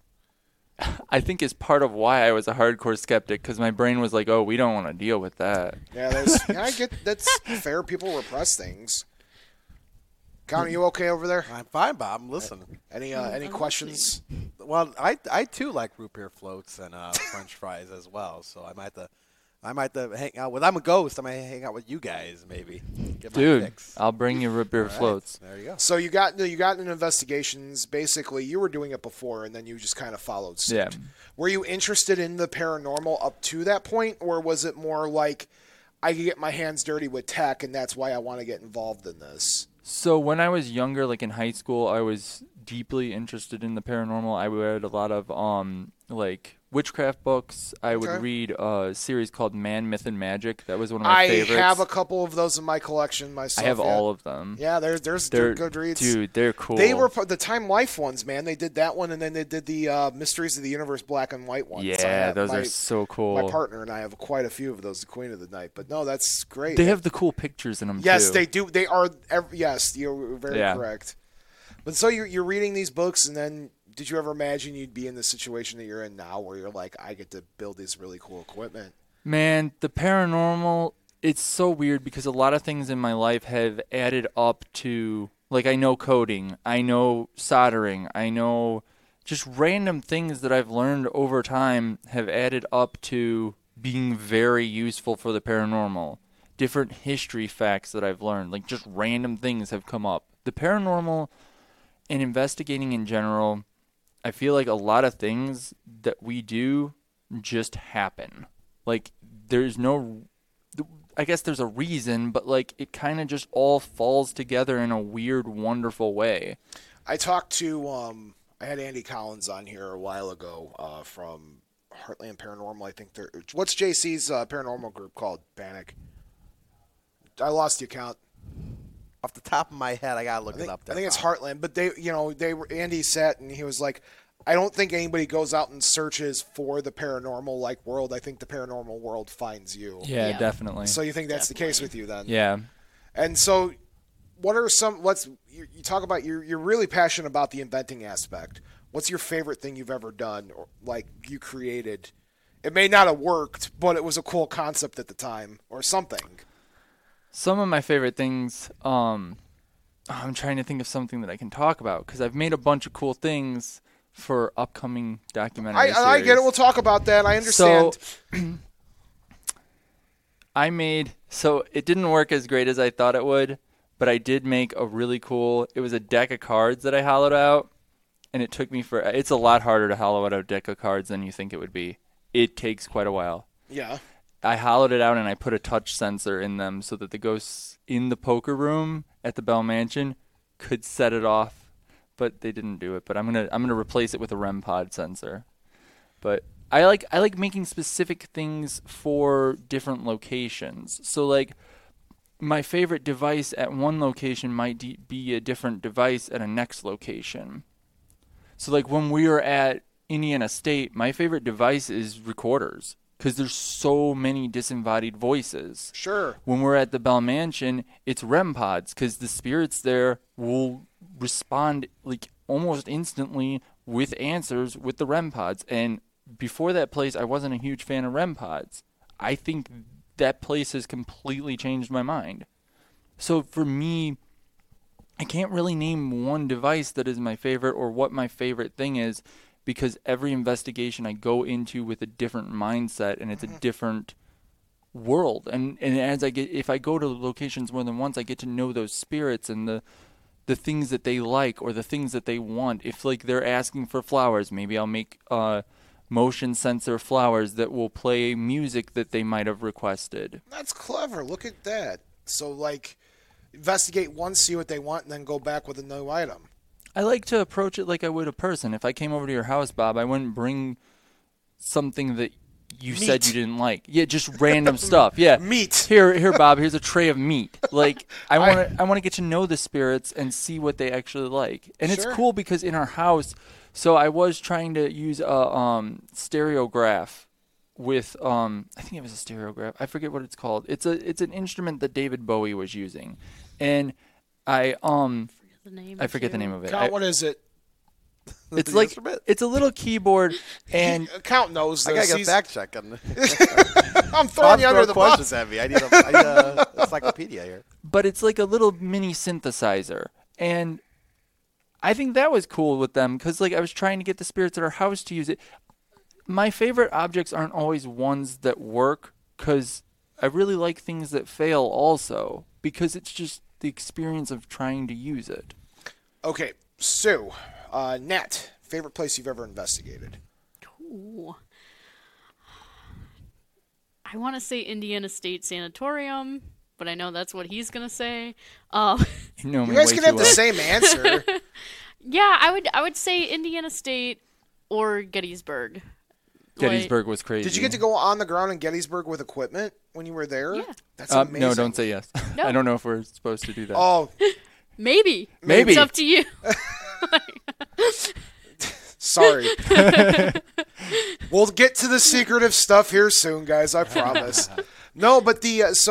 I think, is part of why I was a hardcore skeptic because my brain was like, oh, we don't want to deal with that. Yeah, I get that's fair. People repress things. Con, are you okay over there? I'm fine, Bob. I'm listening. Any questions? Well, I too like root beer floats and French fries as well. So I might have to hang out with. I'm a ghost. I might hang out with you guys maybe. Get my Dude, fix. I'll bring you root beer All right, floats. There you go. So you got into investigations. Basically, you were doing it before, and then you just kind of followed suit. Yeah. Were you interested in the paranormal up to that point, or was it more like I could get my hands dirty with tech, and that's why I want to get involved in this? So when I was younger, like in high school, I was deeply interested in the paranormal. I read a lot of like witchcraft books. I would Okay. read a series called Man, Myth, and Magic. That was one of my I favorites. have a couple of those in my collection myself. I have yeah. all of them. Yeah, there's They're good reads. Dude, they're cool. They were the Time Life ones, man. They did that one, and then they did the Mysteries of the Universe black and white ones. I Yeah, have those my, are so cool. My partner and I have quite a few of those. The Queen of the Night, but no, that's great. They have the cool pictures in them yes, too. they do. They are. Yes, you're very Yeah. correct. But so you're reading these books, and then did you ever imagine you'd be in the situation that you're in now, where you're like, I get to build this really cool equipment? Man, the paranormal, it's so weird because a lot of things in my life have added up to, like, I know coding, I know soldering, I know just random things that I've learned over time have added up to being very useful for the paranormal. Different history facts that I've learned, like just random things have come up. The paranormal and investigating in general, I feel like a lot of things that we do just happen. Like, there's no, I guess there's a reason, but like it kind of just all falls together in a weird, wonderful way. I talked to I had Andy Collins on here a while ago from Heartland Paranormal. I think what's JC's paranormal group called? Panic. I lost the account. Off the top of my head, I gotta look it up. I think it's Heartland, but Andy sat and he was like, I don't think anybody goes out and searches for the paranormal world. I think the paranormal world finds you. Yeah, definitely. So you think that's the case with you then? Yeah. And so, what are you talk about? You're really passionate about the inventing aspect. What's your favorite thing you've ever done, or you created? It may not have worked, but it was a cool concept at the time, or something. Some of my favorite things, I'm trying to think of something that I can talk about because I've made a bunch of cool things for upcoming documentary series. I get it. We'll talk about that. I understand. So it didn't work as great as I thought it would, but I did make a really cool, it was a deck of cards that I hollowed out, and it took me it's a lot harder to hollow out a deck of cards than you think it would be. It takes quite a while. Yeah. I hollowed it out and I put a touch sensor in them so that the ghosts in the poker room at the Bell Mansion could set it off, but they didn't do it. But I'm gonna replace it with a REM pod sensor. But I like making specific things for different locations. So my favorite device at one location might be a different device at a next location. So when we were at Indiana State, my favorite device is recorders. Because there's so many disembodied voices. Sure. When we're at the Bell Mansion, it's REM pods because the spirits there will respond almost instantly with answers with the REM pods. And before that place, I wasn't a huge fan of REM pods. I think that place has completely changed my mind. So for me, I can't really name one device that is my favorite or what my favorite thing is. Because every investigation I go into with a different mindset and it's a different world. And if I go to locations more than once, I get to know those spirits and the things that they like or the things that they want. If they're asking for flowers, maybe I'll make motion sensor flowers that will play music that they might have requested. That's clever. Look at that. So investigate once, see what they want, and then go back with a new item. I like to approach it like I would a person. If I came over to your house, Bob, I wouldn't bring something that you said you didn't like. Yeah, just random stuff. Yeah. Meat. Here, Bob, here's a tray of meat. I want to get to know the spirits and see what they actually like. And It's cool because in our house, so I was trying to use a stereograph with I think it was a stereograph. I forget what it's called. It's an instrument that David Bowie was using. And I forget the name of it. What is it? It's it's a little keyboard, and Count knows this. I gotta get fact check on I'm throwing you under the bus. At me. I need a encyclopedia here. But it's like a little mini synthesizer, and I think that was cool with them because I was trying to get the spirits at our house to use it. My favorite objects aren't always ones that work because I really like things that fail also because it's just the experience of trying to use it. Okay, Sue, Nat, favorite place you've ever investigated? Ooh. I want to say Indiana State Sanatorium, but I know that's what he's going to say. You guys can have the same answer. Yeah, I would say Indiana State or Gettysburg. Gettysburg was crazy. Did you get to go on the ground in Gettysburg with equipment when you were there? Yeah. That's amazing. No, don't say yes. No. I don't know if we're supposed to do that. Oh. Maybe. Maybe. It's up to you. Sorry. We'll get to the secretive stuff here soon, guys. I promise. No, but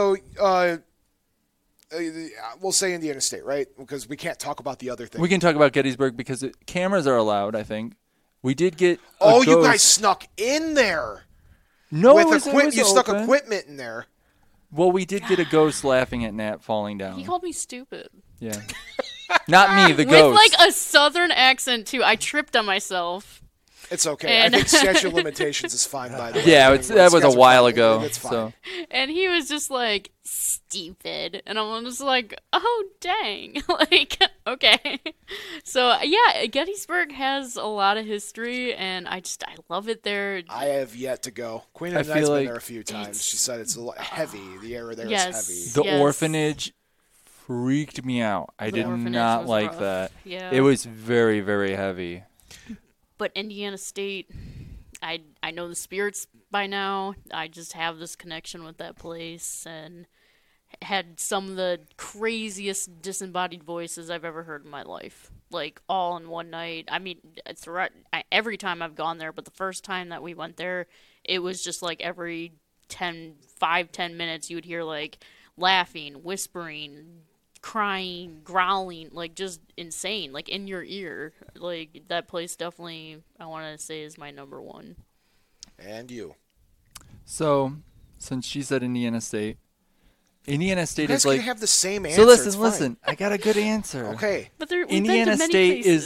we'll say Indiana State, right? Because we can't talk about the other thing. We can talk about Gettysburg because cameras are allowed, I think. We did get you guys snuck in there. No, with it was you open. stuck equipment in there. Well, we did get a ghost laughing at Nat falling down. He called me stupid. Yeah. Not me, the ghost. With a southern accent, too. I tripped on myself. It's okay. I think statute of limitations is fine, by the way. Yeah, that was a while ago. So. And he was just stupid. And I'm just oh, dang. Okay. So, yeah, Gettysburg has a lot of history, and I love it there. I have yet to go. Queen of the Night's been there a few times. She said it's heavy. The air there is heavy. The orphanage freaked me out. I did not like that. Yeah. It was very, very heavy. But Indiana State, I know the spirits by now. I just have this connection with that place, and had some of the craziest disembodied voices I've ever heard in my life. Like, all in one night. I mean, it's every time I've gone there, but the first time that we went there, it was just like every 10 minutes you would hear, like, laughing, whispering, crying, growling, like, just insane, like, in your ear. Like, that place definitely, I want to say, is my number one. And you. So, since she said Indiana State You is guys like. can have the same answer. So it's fine. listen. I got a good answer. Okay. But we've Indiana been to many State places.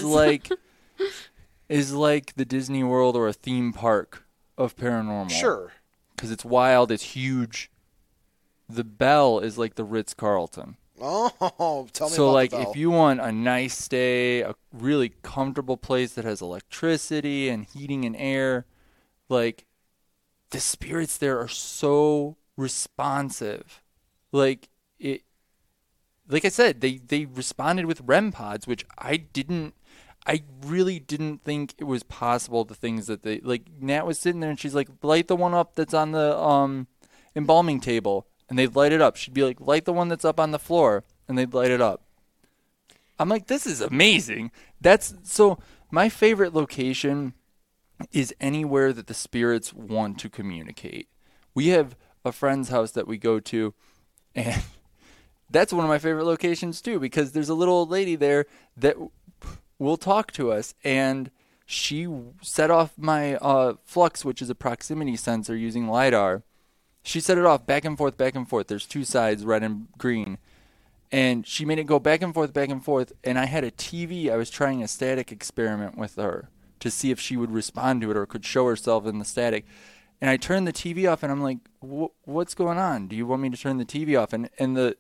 is like the Disney World or a theme park of paranormal. Sure. Because it's wild, it's huge. The Bell is like the Ritz-Carlton. Oh, tell me So about like the Bell. if you want a nice stay, a really comfortable place that has electricity and heating and air, like the spirits there are so responsive. Like I said, they responded with REM pods, which I really didn't think it was possible. The things that Nat was sitting there and she's like, light the one up that's on the embalming table, and they'd light it up. She'd be like, light the one that's up on the floor, and they'd light it up. I'm like, this is amazing. So my favorite location is anywhere that the spirits want to communicate. We have a friend's house that we go to, and that's one of my favorite locations too, because there's a little old lady there that will talk to us, and she set off my flux, which is a proximity sensor using LiDAR. She set it off back and forth, back and forth. There's two sides, red and green. And she made it go back and forth, and I had a TV. I was trying a static experiment with her to see if she would respond to it or could show herself in the static. And I turned the TV off, and I'm like, what's going on? Do you want me to turn the TV off? And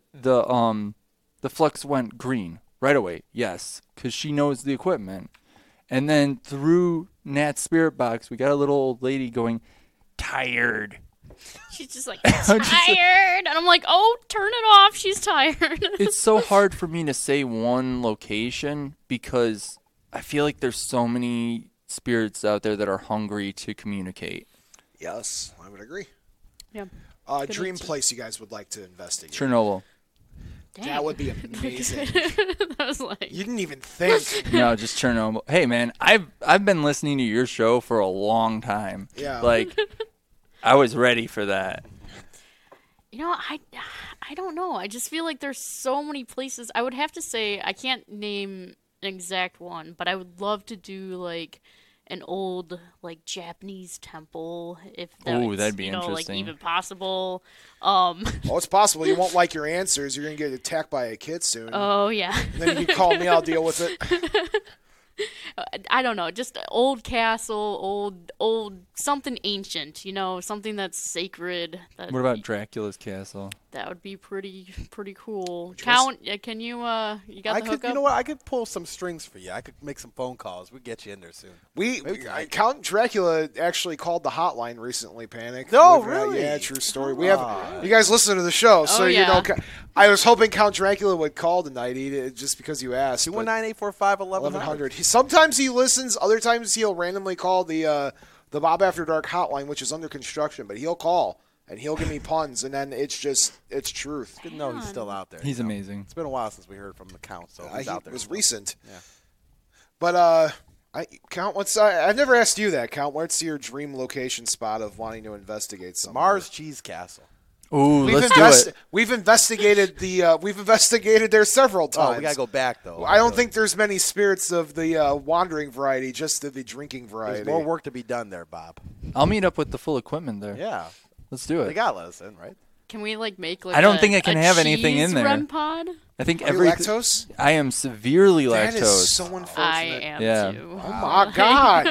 the flux went green right away. Yes, because she knows the equipment. And then through Nat's spirit box, we got a little old lady going, tired. She's just like, tired. And I'm like, oh, turn it off. She's tired. It's so hard for me to say one location because I feel like there's so many spirits out there that are hungry to communicate. Yes, I would agree. Yeah. Dream answer. place you guys would like to investigate. Chernobyl. Dang. That would be amazing. I was like, You didn't even think. No, just Chernobyl. Hey, man, I've been listening to your show for a long time. Yeah. Like, I was ready for that. you know, I don't know. I just feel like there's so many places. I would have to say, I can't name an exact one, but I would love to do like an old like Japanese temple, if Ooh, that'd be like interesting. even possible. Oh, it's possible. You won't like your answers. You're going to get attacked by a kid soon. Oh yeah. And then you can call me. I'll deal with it. I don't know, just old castle, old something ancient, something that's sacred. What about Dracula's castle? That would be pretty cool. you Count, can you you got the hookup? You know what? I could pull some strings for you. I could make some phone calls. We'll get you in there soon. Count Dracula actually called the hotline recently. Panic. No, Believe it or not. really? Yeah, true story. We have you guys listen to the show, so Oh, yeah. I was hoping Count Dracula would call tonight, just because you asked. 219-845-1100. Sometimes he listens. Other times he'll randomly call the Bob After Dark hotline, which is under construction. But he'll call and he'll give me puns, and then it's truth. Good to know he's still out there. He's you know. amazing. It's been a while since we heard from the Count, so he's out there. It was somewhere. recent. Yeah. But Count, I've never asked you that. Count, what's your dream location spot of wanting to investigate something? Mars Cheese Castle. Ooh, let's do it. We've investigated we've investigated there several times. Oh, we gotta go back though. I don't think there's many spirits of the wandering variety, just the drinking variety. There's more work to be done there, Bob. I'll meet up with the full equipment there. Yeah, Let's do they it. gotta let us in, right? Can we make like I don't a- think I can a have anything in cheese there. REM pod? I think Are you everything. lactose? I am severely That lactose. is so unfortunate. I am Yeah. too. Oh my god,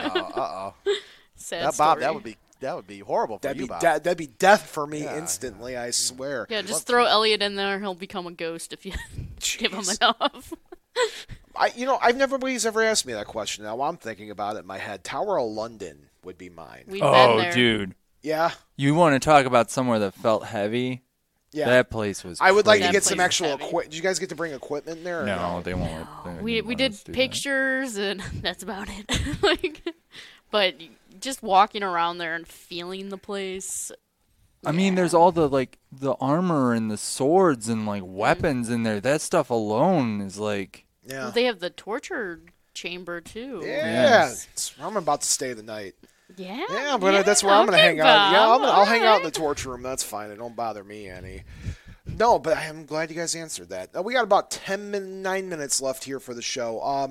Sad That Bob, story. that would be horrible for you, Bob. that'd be death for me Yeah, instantly. I swear. Yeah, just throw Elliot in there. He'll become a ghost if you give him Jeez. enough. I've nobody's ever asked me that question. Now I'm thinking about it in my head. Tower of London would be mine. We've been Oh, there. dude. Yeah, You want to talk about somewhere that felt heavy? yeah. That place was I would like to That get place some is actual heavy. equipment. Did you guys get to bring equipment in there? Or No, they won't. They We won't did let us do that. pictures and that's about it. but just walking around there and feeling the place. I mean, there's all the armor and the swords and weapons in there. That stuff alone is like. Yeah. Well, they have the torture chamber too. Yeah. Yes. It's where I'm about to stay the night. Yeah. Yeah, but that's where I'm going to hang out. Yeah, I'll hang out in the torture room. That's fine. It don't bother me any. No, but I'm glad you guys answered that. We got about 9 minutes left here for the show.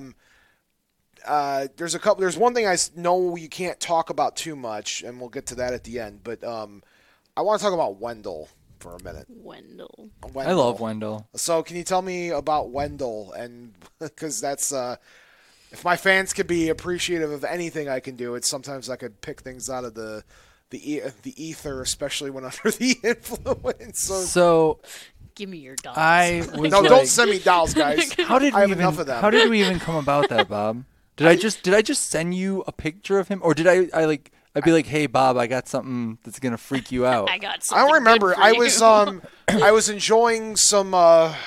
There's one thing I know you can't talk about too much, and we'll get to that at the end. But I want to talk about Wendell for a minute. Wendell. I love Wendell. So can you tell me about Wendell? And because that's if my fans could be appreciative of anything I can do, it's sometimes I could pick things out of the ether, especially when under the influence. So Give me your dolls. I was no, like, don't send me dolls, guys. How did I we have even? enough of them. How did we even come about that, Bob? Did I just send you a picture of him, or did I'd be like, hey Bob, I got something that's gonna freak you out. I got I something don't remember. good for I you. was I was enjoying some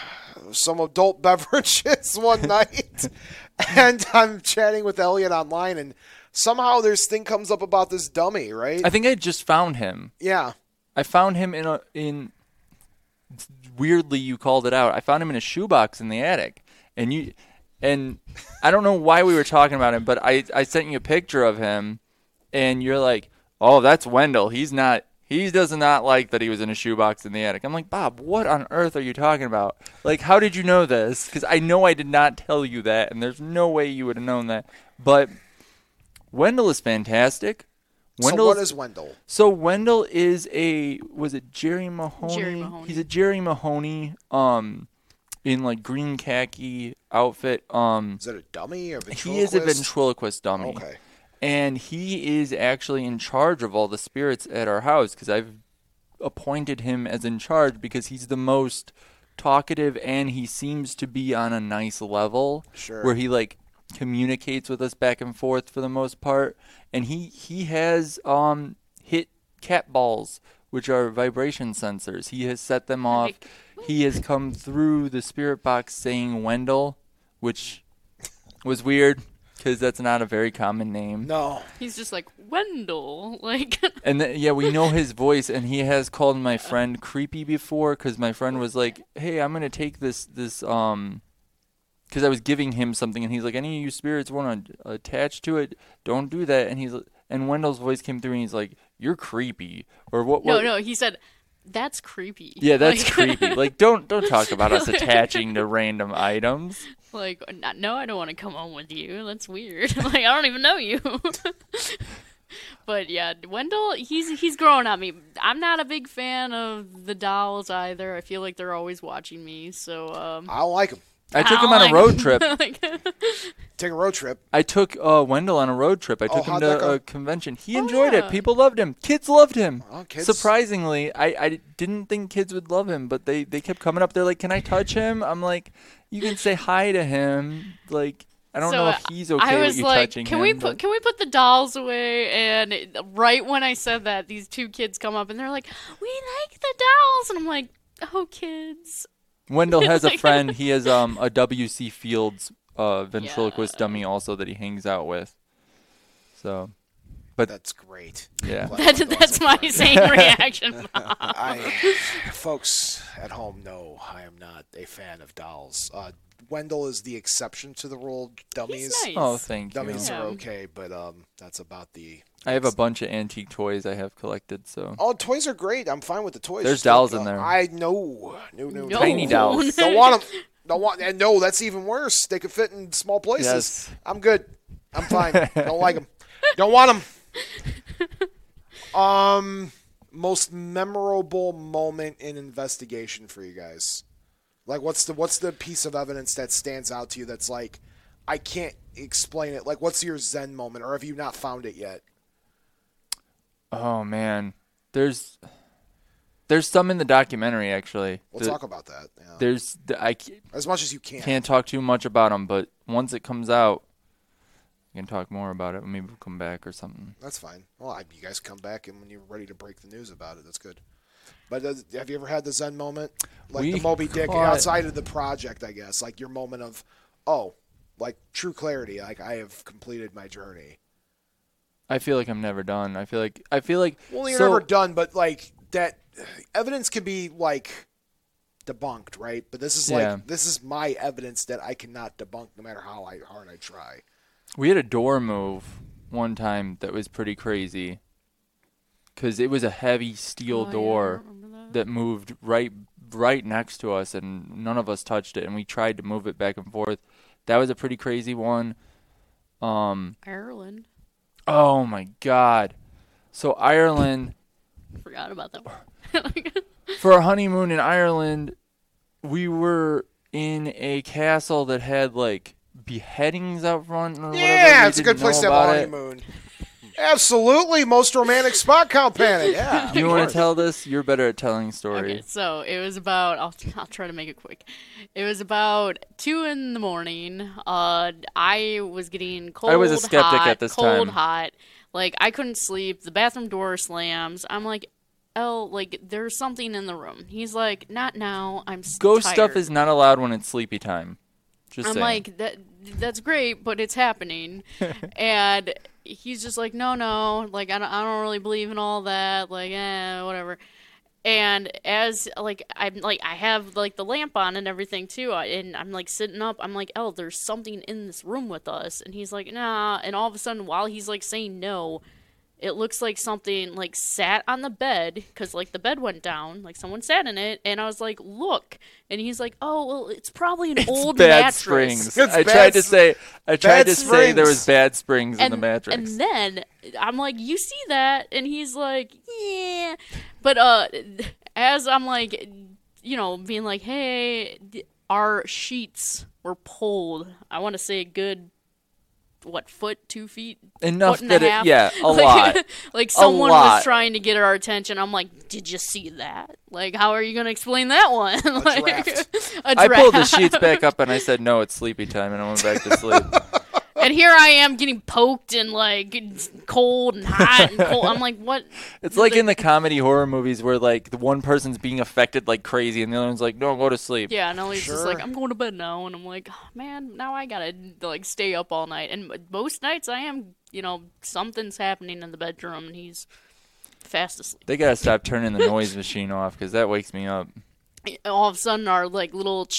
adult beverages one night, and I'm chatting with Elliot online, and somehow this thing comes up about this dummy, right? I think I just found him. Yeah. I found him in weirdly you called it out. I found him in a shoebox in the attic, and I don't know why we were talking about him, but I sent you a picture of him, and you're like, oh, that's Wendell. He does not like that he was in a shoebox in the attic. I'm like, Bob, what on earth are you talking about? Like, how did you know this? Because I know I did not tell you that, and there's no way you would have known that. But Wendell is fantastic. So what is Wendell? So Wendell is was it Jerry Mahoney? Jerry Mahoney. He's a Jerry Mahoney, in like green khaki outfit. Is it a dummy or ventriloquist? He is a ventriloquist dummy. Okay. And he is actually in charge of all the spirits at our house because I've appointed him as in charge because he's the most talkative and he seems to be on a nice level. Sure. Where he like communicates with us back and forth for the most part. And he has hit cat balls, which are vibration sensors. He has set them off. He has come through the spirit box saying Wendell, which was weird because that's not a very common name. No. He's just like Wendell, like. And we know his voice, and he has called my friend creepy before because my friend was like, "Hey, I'm gonna take this because I was giving him something, and he's like, any of you spirits want to attach to it, don't do that." And Wendell's voice came through, and he's like, "You're creepy," or what? No, he said, "That's creepy." Yeah, that's Like- creepy. Like, don't talk about us attaching to random items. Like, no, I don't want to come home with you. That's weird. Like, I don't even know you. But yeah, Wendell, he's growing on me. I'm not a big fan of the dolls either. I feel like they're always watching me. So I don't like him. I took him don't on a like road him. trip. Like, Take a road trip. I took Wendell on a road trip. I took him how'd that to go? a convention. He enjoyed yeah. it. People loved him. Kids loved him. Oh, kids. Surprisingly, I didn't think kids would love him, but they kept coming up. They're like, "Can I touch him?" I'm like, "You can say hi to him." Like, I don't so know if he's okay I with was you like, touching can him. we but- put the dolls away? And right when I said that, these two kids come up and they're like, "We like the dolls," and I'm like, "Oh, kids." Wendell has a Like- friend. He has a W.C. Fields ventriloquist dummy also that he hangs out with. So, That's great. yeah. Glad Wendell has That's a my friend. same reaction. Folks at home know I am not a fan of dolls. Wendell is the exception to the rule. Dummies, He's nice. Oh, thank you. dummies Yeah. are okay, but that's about the. I have a bunch of antique toys I have collected. So Oh, toys are great. I'm fine with the toys. There's Just dolls like, in there. I know. No. Tiny dolls. Don't want them. Don't want. And no, that's even worse. They could fit in small places. Yes. I'm good. I'm fine. Don't like them. Don't want them. Most memorable moment in investigation for you guys. Like, what's the piece of evidence that stands out to you that's like, I can't explain it. Like, what's your Zen moment, or have you not found it yet? Oh man, there's some in the documentary actually. We'll talk about that. Yeah. There's As much as you can. can't talk too much about them, but once it comes out, I can talk more about it. Maybe we'll come back or something. That's fine. Well, you guys come back, and when you're ready to break the news about it, that's good. But have you ever had the Zen moment? Like We the Moby Dick, caught- outside of the project, I guess. Like your moment of, like true clarity. Like, I have completed my journey. I feel like I'm never done. I feel like Well, you're so, never done, but like that evidence can be like debunked, right? But this is Yeah. like this is my evidence that I cannot debunk no matter how hard I try. We had a door move one time that was pretty crazy because it was a heavy steel Oh, door yeah, I remember that moved right next to us, and none of us touched it, and we tried to move it back and forth. That was a pretty crazy one. Ireland. Oh my God! So Ireland, Forgot about that one. for our honeymoon in Ireland, we were in a castle that had like beheadings out front or whatever. Yeah, We it's a good didn't place know to have a about it. honeymoon. Absolutely, most romantic spot count panic. Yeah. You want to tell this? You're better at telling stories. Okay, so it was about. I'll try to make it quick. It was about 2 a.m. I was getting cold. I was a skeptic hot, at this cold, time. hot. Like I couldn't sleep. The bathroom door slams. I'm like, oh, like there's something in the room. He's like, not now. I'm Ghost tired. stuff is not allowed when it's sleepy time. Just I'm saying. like, that's great, but it's happening. And he's just like, no, like I don't really believe in all that, like whatever. And as like I have like the lamp on and everything too, and I'm like sitting up, I'm like, oh, there's something in this room with us, and he's like, nah, and all of a sudden while he's like saying no, it looks like something like sat on the bed because like the bed went down, like someone sat in it, and I was like, look, and he's like, oh well, it's probably an old bad mattress. springs. It's I bad tried to say springs. there was bad springs in And, the mattress. and then I'm like, you see that? And he's like, yeah. But as I'm like, being like, hey, our sheets were pulled. I want to say a good, foot, 2 feet? Enough foot and a that half? a lot. Like someone lot. was trying to get our attention. I'm like, did you see that? Like, how are you going to explain that one? Like, draft. a I pulled the draft. sheets back up and I said, no, it's sleepy time, and I went back to sleep. And here I am getting poked and like it's cold and hot and cold. I'm like, what? It's like in the comedy horror movies where like the one person's being affected like crazy and the other one's like, no, go to sleep. Yeah, and Ellie's just Sure. like, I'm going to bed now, and I'm like, oh, man, now I gotta like stay up all night. And most nights I am, something's happening in the bedroom, and he's fast asleep. They gotta stop turning the noise machine off because that wakes me up. All of a sudden, our like little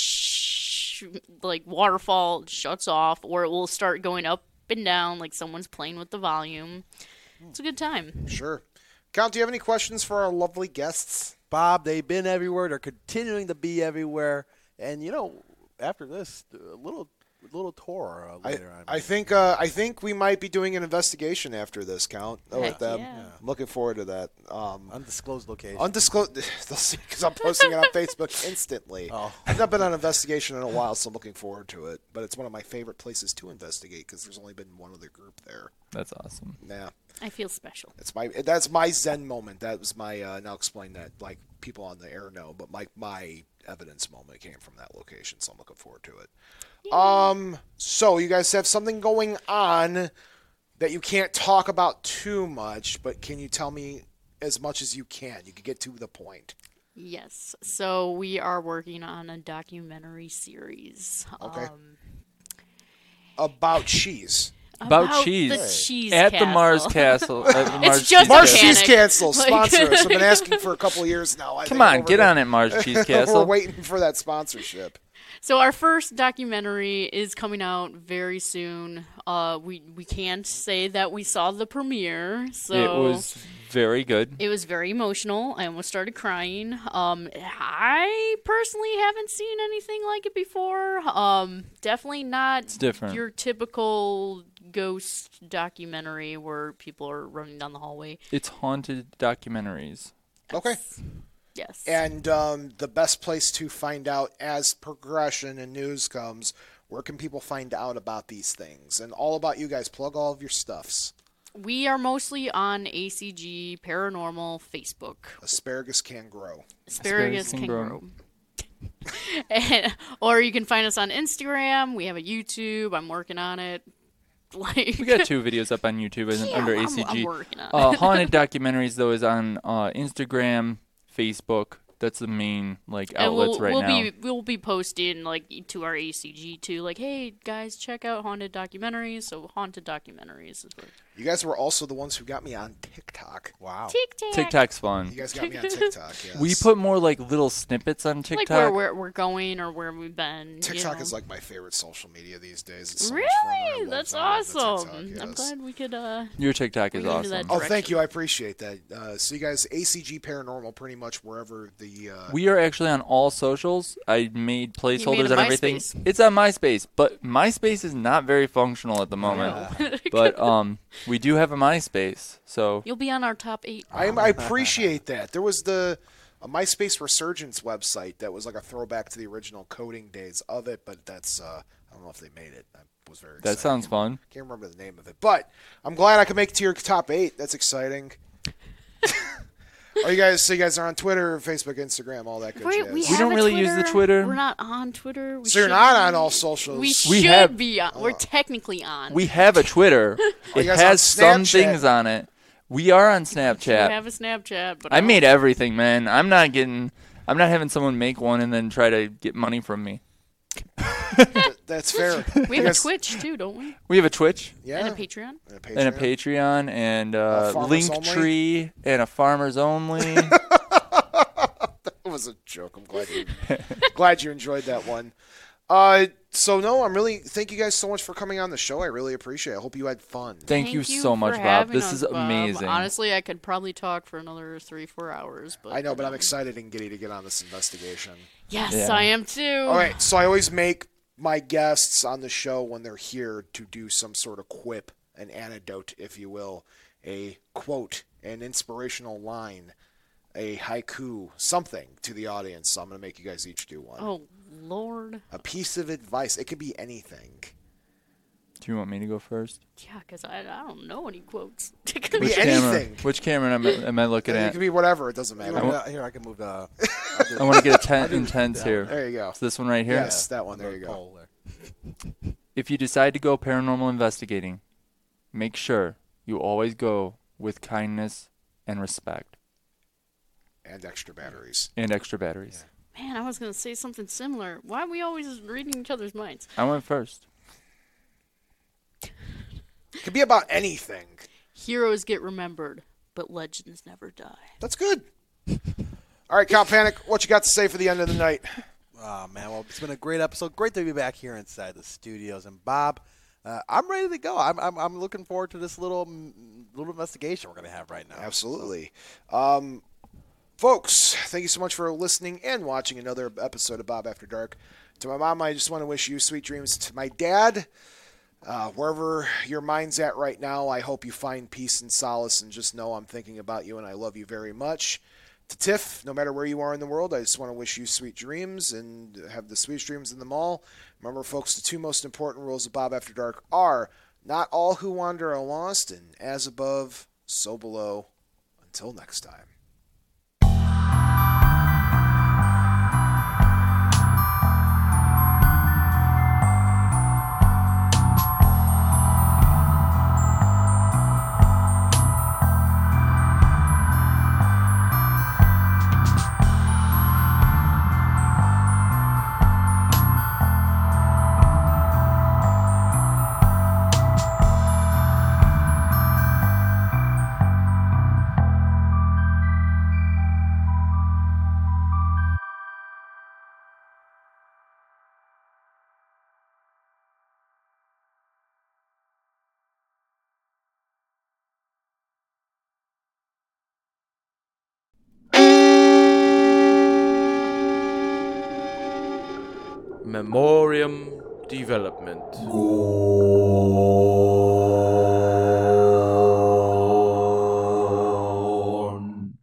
like waterfall shuts off, or it will start going up and down like someone's playing with the volume. It's a good time. Sure. Count, do you have any questions for our lovely guests? Bob, they've been everywhere. They're continuing to be everywhere. And, after this, a little tour later on. I think we might be doing an investigation after this, Count. With Heck them. yeah. I'm looking forward to that. Undisclosed location. Undisclosed. They'll see because I'm posting it on Facebook instantly. Oh. I've not been on investigation in a while, so I'm looking forward to it. But it's one of my favorite places to investigate because there's only been one other group there. That's awesome. Yeah, I feel special. that's my Zen moment. That was my. And I'll explain that. Like people on the air know, but my evidence moment came from that location, so I'm looking forward to it. So you guys have something going on that you can't talk about too much, but can you tell me as much as you can? You can get to the point. Yes. So we are working on a documentary series. Okay. About cheese. About cheese. The cheese At castle. the Mars Castle. At the Mars just Cheese Mars Castle. Cheese Panic. Castle, Like- sponsor us. I've been asking for a couple of years now. Come on, get on it, Mars Cheese We're Castle. waiting for that sponsorship. So our first documentary is coming out very soon. We can't say that we saw the premiere. So It was very good. It was very emotional. I almost started crying. I personally haven't seen anything like it before. Definitely not different. your typical ghost documentary where people are running down the hallway. It's haunted documentaries. Okay. Yes. And the best place to find out as progression and news comes, where can people find out about these things? And all about you guys. Plug all of your stuffs. We are mostly on ACG, Paranormal, Facebook. Asparagus can grow. Asparagus can grow. Or you can find us on Instagram. We have a YouTube. I'm working on it. Like We got 2 videos up on YouTube under ACG. I'm working on it. Haunted documentaries though is on Instagram, Facebook, That's the main like And outlets right now. we'll be posting like to our ACG too, like, hey guys, check out haunted documentaries. So haunted documentaries is what. You guys were also the ones who got me on TikTok. Wow. TikTok. TikTok's fun. You guys got me on TikTok, yes. We put more like little snippets on TikTok. Like where we're going or where we've been. TikTok you know. is like my favorite social media these days. It's so Really? much fun. I love That's that. I love the awesome. TikTok, I'm yes. glad we could. Your TikTok is We're gonna do awesome. that. Oh, thank direction. you. I appreciate that. So you guys, ACG Paranormal, pretty much wherever the... We are actually on all socials. I made placeholders a and everything. MySpace. It's on MySpace, but MySpace is not very functional at the moment. But we do have a MySpace, so You'll be on our top 8. I appreciate that. There was a MySpace Resurgence website that was like a throwback to the original coding days of it, but that's I don't know if they made it. I was very excited. that sounds fun. Can't remember the name of it, but I'm glad I could make it to your top 8. That's exciting. So you guys are on Twitter, Facebook, Instagram, all that good jazz. We don't really use the Twitter. We're not on Twitter. We So you're should not be. on all socials. We We should have- be on. We're technically on. We have a Twitter. you It guys has on some Snapchat? things on it. We are on We Snapchat. have a Snapchat, but I made everything, man. I'm not having someone make one and then try to get money from me. That's fair. we have a Twitch too, don't we? We have a Twitch Yeah. And a Patreon. and a Patreon and Farmers Linktree and a Farmers Only. It was a joke. I'm glad you enjoyed that one. So no, thank you guys so much for coming on the show. I really appreciate it. I hope you had fun. Thank you so for much, Bob. having This us, is Bob. amazing. Honestly, I could probably talk for another 3-4 hours, but I know, but I'm excited and giddy to get on this investigation. Yes, Yeah. I am too. All right, so I always make my guests on the show when they're here to do some sort of quip, an anecdote, if you will, a quote, an inspirational line, a haiku, something to the audience. So I'm going to make you guys each do one. Oh Lord. A piece of advice. It could be anything. Do you want me to go first? Yeah, because I don't know any quotes. Be Which anything. Which camera am I looking It at? could be whatever. It doesn't matter. Here, I can move the. I want to get intense here. There you go. It's this one right here. Yes, that one. There you go. Pole there. If you decide to go paranormal investigating, make sure you always go with kindness and respect And extra batteries. and extra batteries. Man, I was gonna say something similar. Why are we always reading each other's minds? I went first. It could be about anything. Heroes get remembered, but legends never die. That's good. All right, Count Panic, what you got to say for the end of the night? Oh man, well it's been a great episode. Great to be back here inside the studios. And Bob, I'm ready to go. I'm looking forward to this little investigation we're gonna have right now. Absolutely. Folks, thank you so much for listening and watching another episode of Bob After Dark. To my mom, I just want to wish you sweet dreams. To my dad, wherever your mind's at right now, I hope you find peace and solace and just know I'm thinking about you and I love you very much. To Tiff, no matter where you are in the world, I just want to wish you sweet dreams and have the sweetest dreams in them all. Remember, folks, the two most important rules of Bob After Dark are not all who wander are lost, and as above, so below. Until next time. Memoriam Development. Go.